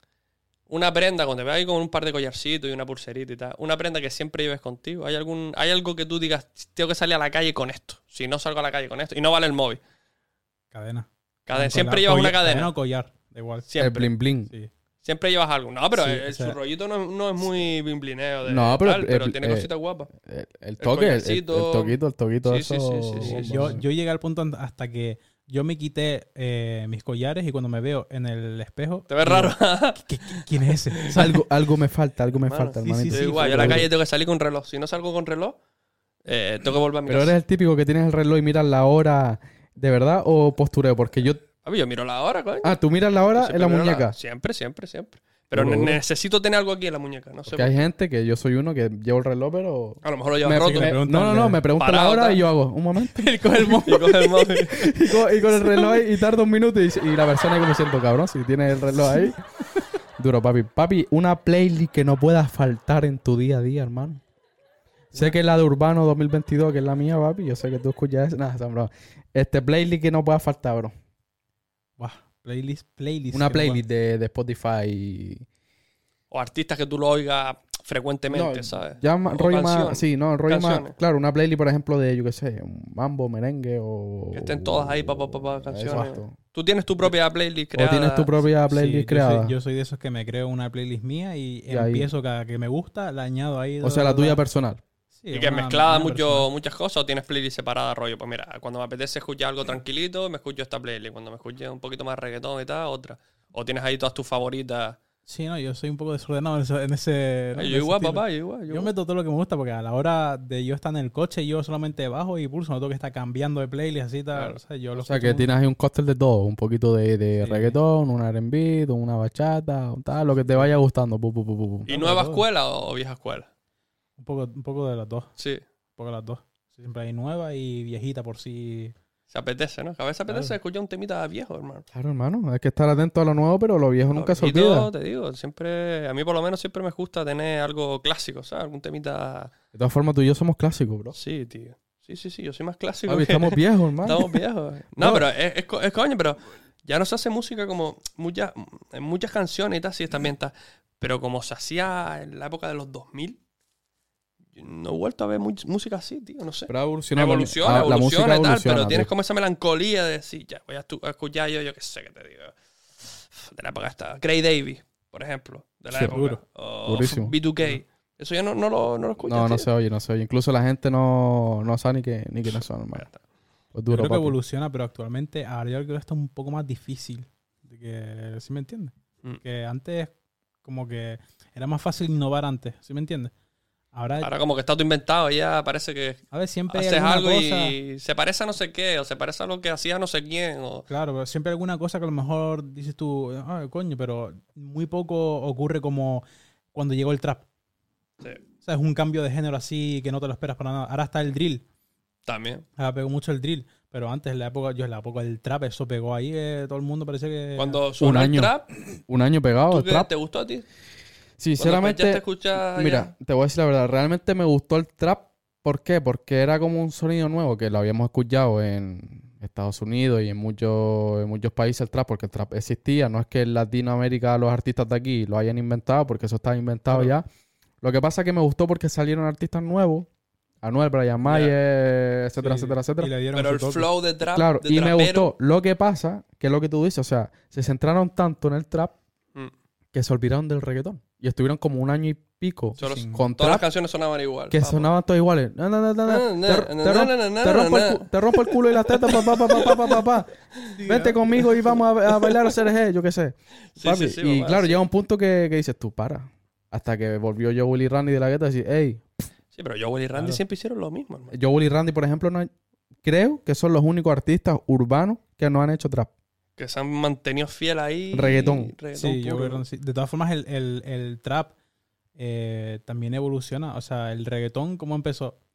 Una prenda, cuando te veas ahí con un par de collarcitos y una pulserita y tal. Una prenda que siempre lleves contigo. ¿Hay algún, hay algo que tú digas, tengo que salir a la calle con esto? Si no salgo a la calle con esto. Y no vale el móvil. Cadena. Cadena. Un Siempre collar- llevas una collar- cadena. o collar, da igual. Siempre. El bling bling. Sí. Siempre llevas algo. No, pero Sí, el, o sea- su rollito no, es- no es muy bimblineo de No, pero tal, el- pero el- tiene eh, cositas guapas. El, el toque, el, el- el collarcito. toquito, el toquito. Sí, eso, sí, sí, sí, sí, sí. Yo, yo llegué al punto hasta que yo me quité eh, mis collares y cuando me veo en el espejo... Te ves digo, raro. ¿Qué- qué- ¿Quién es ese? algo, algo me falta, algo me Hermano, falta, sí, hermanito. sí, Yo sí, igual, yo a Pero- la calle tengo que salir con reloj. Si no salgo con reloj, eh, tengo que volver a mi Pero casa. eres el típico que tienes el reloj y miras la hora de verdad o postureo, porque yo... Papi, yo miro la hora, coño. Ah, tú miras la Yo hora siempre en la miro muñeca. Siempre, siempre, siempre. Pero Duro, ne- duro. necesito tener algo aquí en la muñeca. No sé. Porque por hay qué. gente que yo soy uno que llevo el reloj, pero... A lo mejor lo llevas Me- roto. me- preguntan no, no, no, de- me preguntan la parado, hora tal. y yo hago un momento. Y coge el móvil. Y coge el móvil. y, con, y con el reloj ahí y tarda un minuto y, y la persona como siento cabrón si tiene el reloj ahí. Duro, papi. Papi, una playlist que no pueda faltar en tu día a día, hermano. Sé que es la de Urbano dos mil veintidós, que es la mía, papi. Yo sé que tú escuchas eso. Nada, son bromas. Este playlist que no pueda faltar, bro. Buah, playlist, playlist. Una que no playlist de, de Spotify. O artistas que tú lo oigas frecuentemente, No, ¿sabes? Ya ma- O rollo más... canciones. Sí, no, el rollo más... Canciones. Claro, una playlist, por ejemplo, de, yo qué sé, un mambo, merengue o... Que estén todas ahí, pa, pa, pa, pa, canciones. Exacto. Tú tienes tu propia playlist O creada. tienes tu propia va. playlist Sí, yo creada. soy, yo soy de esos que me creo una playlist mía y, Y ahí- empiezo cada que me gusta, la añado ahí. O sea, la tuya personal. Sí, Y que una- mezclada una mucho, personal. muchas cosas o tienes playlist separada, rollo. Pues mira, cuando me apetece escuchar algo tranquilito, me escucho esta playlist. Cuando me escuche un poquito más reggaetón y tal, otra. O tienes ahí todas tus favoritas. Sí, no, yo soy un poco desordenado en ese... en ese- ¿no? Ay, en yo ese igual, estilo. papá, yo igual. Yo Yo igual. meto todo lo que me gusta porque a la hora de yo estar en el coche, yo solamente bajo y pulso, no tengo que estar cambiando de playlist así tal. Claro. O sea, yo O lo sea, escucho que muy- tienes ahí un cóctel de todo. Un poquito de, de Sí. reggaetón, un R and B, una bachata, un tal, lo que te vaya gustando. Pu, pu, pu, pu, pu. ¿Y No, nueva todo. escuela o vieja escuela? un poco, un poco de las dos. Sí. Un poco de las dos. Siempre hay nueva y viejita por si... Se apetece, ¿no? Que a veces apetece Claro. escuchar un temita viejo, hermano. Claro, hermano. Hay que estar atento a lo nuevo, pero lo viejo nunca se Viejito, olvida. te digo, siempre... A mí por lo menos siempre me gusta tener algo clásico, ¿sabes? Algún temita... De todas formas, tú y yo somos clásicos, bro. Sí, tío. Sí, sí, sí. Yo soy más clásico Papi, que- estamos viejos, hermano. Estamos viejos. No, No. pero es, es, co- es coño, pero ya no se hace música como muchas, en muchas canciones y tal, sí, también está. Pero como se hacía en la época de los dos mil, yo no he vuelto a ver mu- música así, tío, no sé. Pero ha evolucionado. Evoluciona, Ah, la música evoluciona y tal, evoluciona, pero tienes tío. como esa melancolía de decir, ya, voy a, tu- a escuchar yo, yo qué sé qué te digo. De la época esta. Craig David, por ejemplo, de la Sí, época. duro. O Durísimo. B dos K. Eso ya no, no, lo, no lo escuchas, No, no tío. se oye, no se oye. Incluso la gente no, no sabe ni, que, ni quiénes son, Ya hermano. está. Pues Yo duro, creo que papi. evoluciona, pero actualmente ahora yo creo que está un poco más difícil. De que, ¿sí me entiendes? Mm. Que antes como que era más fácil innovar antes, ¿sí me entiendes? Ahora, Ahora como que está todo inventado y ya parece que a ver, siempre hay haces alguna algo cosa... y se parece a no sé qué, o se parece a lo que hacía no sé quién. O... Claro, pero siempre hay alguna cosa que a lo mejor dices tú, ah, coño, pero muy poco ocurre como cuando llegó el trap. Sí, O sea, es un cambio de género así que no te lo esperas para nada. Ahora está el drill. también. Ahora pegó mucho el drill. Pero antes, en la época, yo en la época del trap, eso pegó ahí, eh, todo el mundo parece que... Cuando sonó Un el año. trap, Un año pegado, ¿tú el qué, trap. ¿te gustó a ti? Sinceramente, Cuando empezaste a escuchar mira, te voy a decir la verdad. Realmente me gustó el trap. ¿Por qué? Porque era como un sonido nuevo que lo habíamos escuchado en Estados Unidos y en muchos, en muchos países el trap, porque el trap existía. No es que en Latinoamérica los artistas de aquí lo hayan inventado, porque eso estaba inventado Claro. ya. Lo que pasa es que me gustó porque salieron artistas nuevos. Anuel, Brian Mayer, etcétera, Sí, etcétera, etcétera. y le dieron Pero su el toque. flow de trap, Claro, de y me trapero, gustó. Lo que pasa, que es lo que tú dices, o sea, se centraron tanto en el trap mm, que se olvidaron del reggaetón. Y estuvieron como un año y pico solo- sin- con todas las trap canciones sonaban igual. que vamos. sonaban todos iguales. No, no, no, no, no. Ah, Te, na, te na, rompo- na, na, te rompo el na. cu- te rompo el culo y las tetas, papá, papá, papá, papá, papá. Vente conmigo y vamos a, a bailar a C R G, yo qué sé. Sí, Papi, sí, sí, y papá, claro, sí. llega un punto que, que dices, tú, para. Hasta que volvió Joe Willy Randy de la gueta y decir, hey, Sí, pero Joel y Randy Claro. siempre hicieron lo mismo, hermano. Joe Willy Randy, por ejemplo, no hay- creo que son los únicos artistas urbanos que no han hecho trap. Que se han mantenido fiel ahí. Reggaetón. Sí, yo puro. creo que sí. De todas formas, el, el- el trap eh, también evoluciona. O sea, el reggaetón, ¿cómo empezó?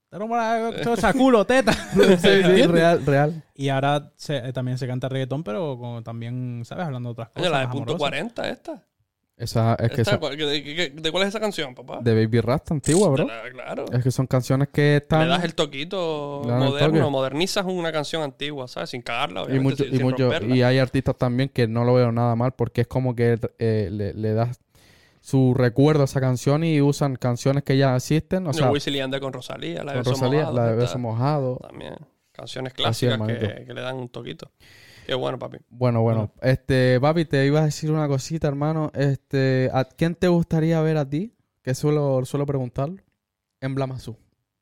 culo, teta. Sí, sí, real, real. Y ahora se, eh, también se canta reggaetón, pero como también, ¿sabes? Hablando de otras cosas. Oye, la de más punto amorosas. cuarenta esta. Esa, es que Esta, esa- ¿cuál- ¿de, de- de cuál es esa canción, papá? de Baby Rasta antigua, bro. De la- claro. Es que son canciones que están... Le das el toquito Le dan el moderno, toque. modernizas una canción antigua, ¿sabes? Sin cagarla, Y, obviamente, mucho, sin, y, sin mucho, romperla. y hay artistas también que no lo veo nada mal porque es como que eh, le, le das su recuerdo a esa canción y usan canciones que ya existen. O No, sea, Wisin y Yandel con Rosalía, la de con Beso Rosalía, Mojado, la de esta. Beso Mojado. También. Canciones Así, clásicas hermanito. que, que le dan un toquito. Qué bueno, papi. Bueno, bueno. Este, papi, te iba a decir una cosita, hermano. Este, ¿a quién te gustaría ver a ti? Que suelo, suelo preguntarlo. En Blamazú.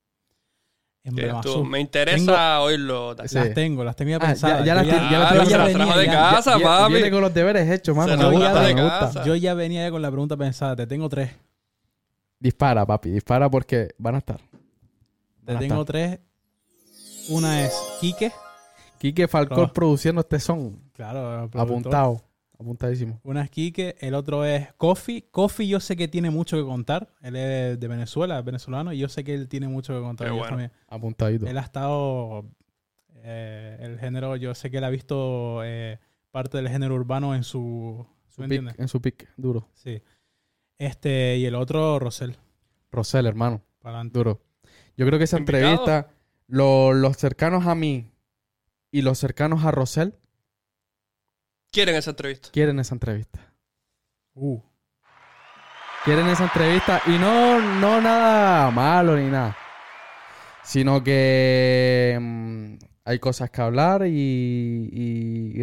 En Que Blamazú. tú- me interesa Tengo- oírlo. Tati. Sí. Las tengo, las tenía Ah, pensadas. ya, ya Yo las ti- ya las Ah, tengo- se ya las venía trajo de ya- casa, Vie- papi. Viene con los deberes hechos, mano. Se Me los gusta, trajo me de gusta. casa. Yo ya venía con la pregunta pensada. Te tengo tres. Dispara, papi. Dispara porque van a estar. Te Van a tengo estar. tres. Una es Quique. Quique Falcón Oh. produciendo este son. Claro, el productor. Apuntado. Apuntadísimo. Una es Quique. El otro es Kofi. Kofi yo sé que tiene mucho que contar. Él es de Venezuela, es venezolano. Y yo sé que él tiene mucho que contar. Qué Yo bueno. también. Apuntadito. Él ha estado... eh, el género, yo sé que él ha visto eh, parte del género urbano en su... Su ¿me pick, entiendes? en su pick, duro. Sí. Este, y el otro, Rosel. Rosel, hermano. Para adelante. Duro. Yo creo que esa ¿Invitado? entrevista, lo- los cercanos a mí y los cercanos a Rosel ¿Quieren esa entrevista? quieren esa entrevista. Uh. Quieren esa entrevista y no, no nada malo ni nada. Sino que mm, hay cosas que hablar y, y- y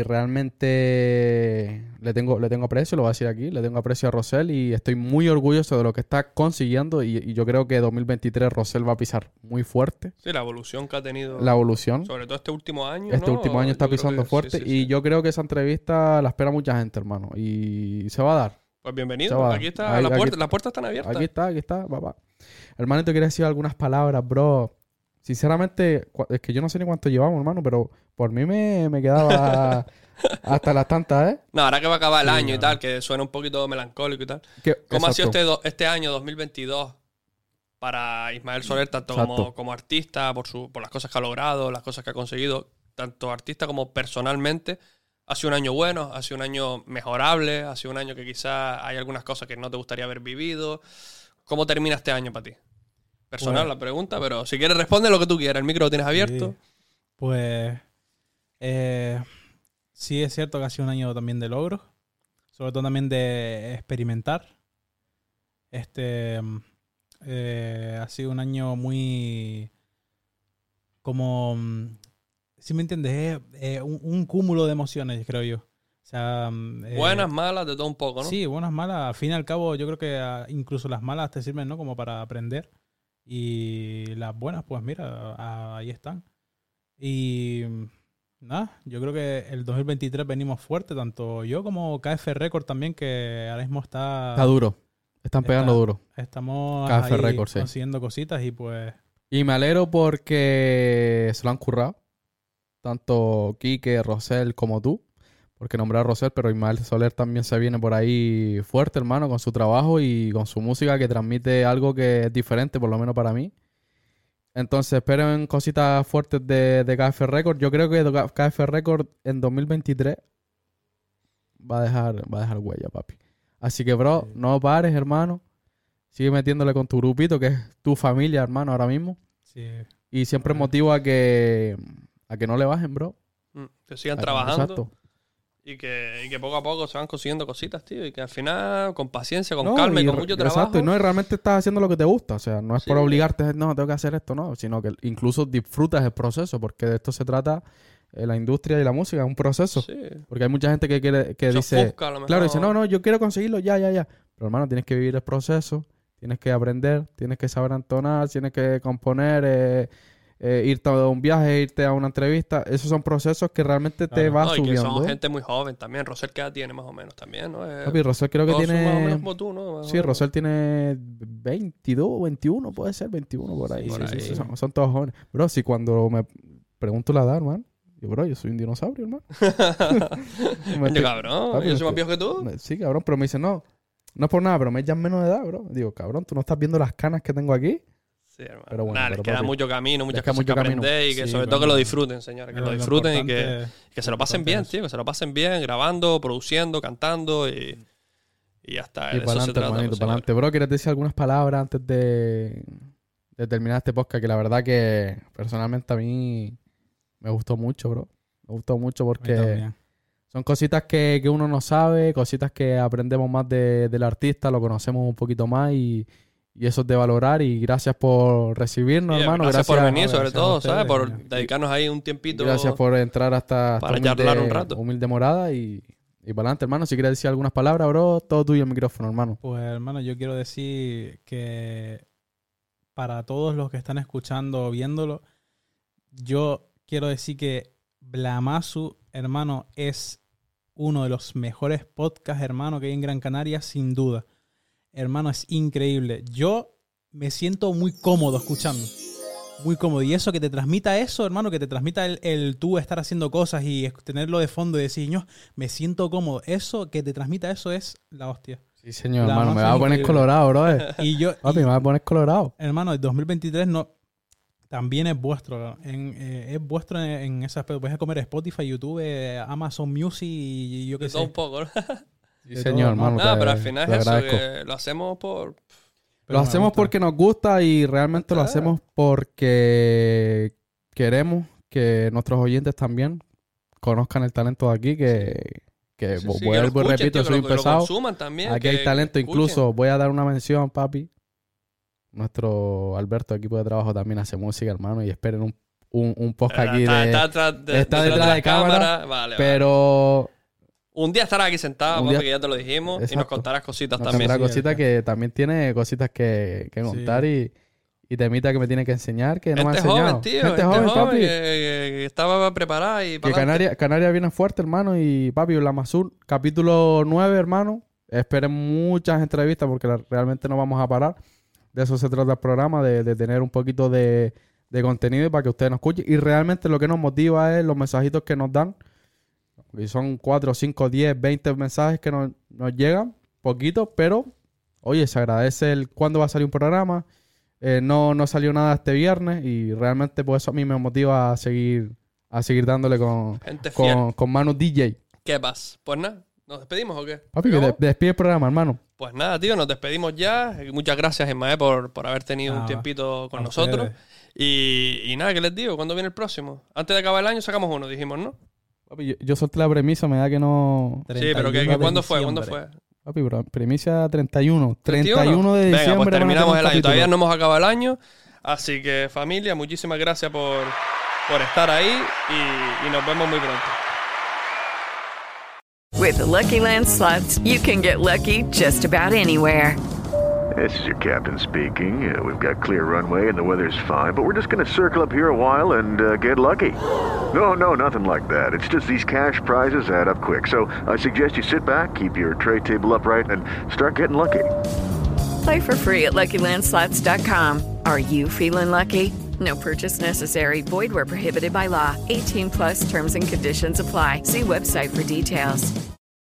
realmente le tengo, le tengo aprecio, lo voy a decir aquí, le tengo aprecio a Rosel y estoy muy orgulloso de lo que está consiguiendo y, y yo creo que dos mil veintitrés Rosel va a pisar muy fuerte Sí, la evolución que ha tenido. la evolución. Sobre todo este último año. Este ¿no? último año está Yo creo pisando que- fuerte sí, sí, y sí. yo creo que esa entrevista la espera mucha gente, hermano, y se va a dar. Pues bienvenido. Chaval, Aquí está. ahí- la aquí- puerta, las puertas están abiertas. Aquí está, aquí está, papá. Hermanito, quiero decir algunas palabras, bro. Sinceramente, cua- es que yo no sé ni cuánto llevamos, hermano, pero por mí me, me quedaba hasta las tantas, ¿eh? No, ahora que va a acabar el Sí, año y no. tal, que suena un poquito melancólico y tal. Que- ¿Cómo ha sido exacto. este, do- este año dos mil veintidós para Ismael Soler, tanto como, Exacto. como artista, por, su, por las cosas que ha logrado, las cosas que ha conseguido, tanto artista como personalmente? Ha sido un año bueno, ha sido un año mejorable, ha sido un año que quizás hay algunas cosas que no te gustaría haber vivido. ¿Cómo termina este año para ti? Personal Bueno. la pregunta, pero si quieres responde lo que tú quieras. El micro lo tienes abierto. Sí. Pues eh, sí es cierto que ha sido un año también de logros, sobre todo también de experimentar. Este mm, eh, ha sido un año muy como, mm, si me entiendes, es eh, un, un cúmulo de emociones, creo yo. O sea, mm, eh, Buenas, malas, de todo un poco, ¿no? Sí, buenas, malas. Al fin y al cabo, yo creo que ah, incluso las malas te sirven, ¿no? Como para aprender. Y las buenas, pues mira, ah, ahí están. Y mm, nada, yo creo que el dos mil veintitrés venimos fuerte, tanto yo como K F Record también, que ahora mismo está... Está duro. Están pegando Está- duro. Estamos K F ahí Record, sí. consiguiendo cositas y pues... Y me alegro porque se lo han currado. Tanto Quique, Rosel como tú. Porque nombré a Rosel, pero Ismael Soler también se viene por ahí fuerte, hermano, con su trabajo y con su música que transmite algo que es diferente, por lo menos para mí. Entonces, esperen cositas fuertes de, de K F Record. Yo creo que K F Record en dos mil veintitrés va a dejar, va a dejar huella, papi. Así que, bro, no pares, hermano. Sigue metiéndole con tu grupito, que es tu familia, hermano, ahora mismo. Sí. Y siempre motivo a que, a que no le bajen, bro. Mm, Que sigan A- trabajando. Exacto. Y que, y que poco a poco se van consiguiendo cositas, tío. Y que al final, con paciencia, con No, calma y, con re- mucho Exacto, trabajo. y no, y realmente estás haciendo lo que te gusta. O sea, no es Sí. por obligarte, no, tengo que hacer esto, no. Sino que incluso disfrutas el proceso, porque de esto se trata eh, la industria y la música, es un proceso. Sí. Porque hay mucha gente que quiere, que Se dice, ofusca a lo claro, mejor. dice, no, no, yo quiero conseguirlo, ya, ya, ya. Pero hermano, tienes que vivir el proceso, tienes que aprender, tienes que saber entonar, tienes que componer, eh, eh, irte a un viaje, irte a una entrevista. Esos son procesos que realmente te Claro. van No, y que subiendo. son gente muy joven también. Rosel, ¿qué edad tiene más o menos también, no? Es- Papi, Rosel creo que todos son tiene... más o menos como tú, ¿no? Más o Sí, menos. Rosel tiene veintidós, veintiuno, puede ser veintiuno por ahí. Sí, Sí, por sí, ahí. sí, son, son todos jóvenes. Bro, si cuando me pregunto la edad, hermano, yo, bro, yo soy un dinosaurio, hermano. Me Coño, estoy- cabrón. Papi, Yo me soy más estoy- viejo que tú. me- Sí, cabrón, pero me dicen, no, no es por nada, pero me echan menos de edad, bro. Digo, cabrón, ¿tú no estás viendo las canas que tengo aquí? Sí, hermano. Pero bueno, Nada, pero les queda papi, mucho camino, muchas les queda cosas que mucho camino. aprender y que Sí, sobre pero todo que lo no. disfruten, señores. Que Pero lo lo disfruten y que, importante- que se lo lo pasen importante bien, es- tío. Que se lo pasen bien grabando, produciendo, cantando y, y ya está. Y de para eso se adelante, trata, hermanito, pues, para adelante. Bro, ¿quieres decir algunas palabras antes de, de terminar este podcast? Que la verdad que personalmente a mí me gustó mucho, bro. Me gustó mucho A mí porque también. son cositas que, que uno no sabe, cositas que aprendemos más de, del artista, lo conocemos un poquito más y, y eso es de valorar. Y gracias por recibirnos, Sí, hermano. gracias, por venir, sobre gracias a todo, ustedes, ¿sabes? Por coño. dedicarnos ahí un tiempito. Gracias por entrar hasta, hasta para humilde, charlar un rato. humilde morada y, y para adelante, hermano. Si quieres decir algunas palabras, bro, todo tuyo el micrófono, hermano. Pues hermano, yo quiero decir que para todos los que están escuchando o viéndolo, yo quiero decir que Blamazu, hermano, es uno de los mejores podcasts, hermano, que hay en Gran Canaria, sin duda. Hermano, es increíble. Yo me siento muy cómodo escuchando. Muy cómodo. Y eso, que te transmita eso, hermano, que te transmita el, el tú estar haciendo cosas y es- tenerlo de fondo y decir, yo me siento cómodo. Eso, que te transmita eso es la hostia. Sí, señor, La hermano. Me masa va a poner increíble. colorado, bro. Y yo, Papi, y- me va a poner colorado. hermano, el dos mil veintitrés no, también es vuestro. En, eh, es vuestro en, en ese aspecto. Puedes comer Spotify, YouTube, eh, Amazon Music y, y yo qué De todo sé. un poco, ¿no? Sí, de señor, todo, ¿no? hermano. Nada, te- pero al final te es eso, agradezco. que lo hacemos por... Pero Lo me hacemos gusta. porque nos gusta y realmente lo Ah. hacemos porque queremos que nuestros oyentes también conozcan el talento de aquí, que, que Sí, vu- sí, que lo vuelvo y escuchen, repito, tío, soy que lo- que lo pesado. consuman también, Aquí que- hay que talento, escuchen. incluso voy a dar una mención, papi. Nuestro Alberto, equipo de trabajo, también hace música, hermano, y esperen un, un, un podcast aquí está, de... está atrás de- está detrás detrás la de cámara, Vale, vale. pero Un día estarás aquí sentado, Un papi, día- que ya te lo dijimos, y nos Exacto. contarás cositas nos también. tendrá Sí, cositas es que también tiene cositas que, que Sí. contar y, y temita que me tiene que enseñar, que no me ha Este enseñado. joven, tío, Gente este joven, joven, papi. que, que- que estaba preparada y Que pa'lante. Canarias Canarias viene fuerte, hermano. Y papi, Blamazu, capítulo nueve, hermano. Esperen muchas entrevistas porque la- realmente no vamos a parar. De eso se trata el programa, de, de tener un poquito de, de contenido para que ustedes nos escuchen. Y realmente lo que nos motiva es los mensajitos que nos dan. Y son cuatro, cinco, diez, veinte mensajes que nos, nos llegan. Poquitos, pero oye, se agradece el cuándo va a salir un programa. Eh, no, no salió nada este viernes y realmente por eso a mí me motiva a seguir, a seguir dándole con, Gente fiel. con, con Manu D J. ¿Qué pasa? Pues nada, ¿nos despedimos o qué? Papi, que ¿Acabó? de- despide el programa, hermano. Pues nada, tío, nos despedimos ya. Muchas gracias, Ismael, por, por haber tenido un Nada, tiempito con a nosotros. ustedes. Y, y nada, ¿qué les digo? ¿Cuándo viene el próximo? Antes de acabar el año sacamos uno, dijimos, ¿no? Papi, yo, yo solté la premisa, me da que no... Sí, pero que, treinta y uno que de ¿cuándo fue? ¿Cuándo diciembre. fue? Papi, bro, premisa treinta y uno. ¿treinta y treinta y uno de diciembre. Venga, pues van a terminamos tener el un año. Todavía capítulo. no hemos acabado el año. Así que, familia, muchísimas gracias por, por estar ahí y, y nos vemos muy pronto. With the Lucky Land Slots, you can get lucky just about anywhere. This is your captain speaking. Uh, we've got clear runway and the weather's fine, but we're just going to circle up here a while and uh, get lucky. No, no, nothing like that. It's just these cash prizes add up quick. So I suggest you sit back, keep your tray table upright, and start getting lucky. Play for free at Lucky Land Slots dot com. Are you feeling lucky? No purchase necessary. Void where prohibited by law. eighteen plus terms and conditions apply. See website for details.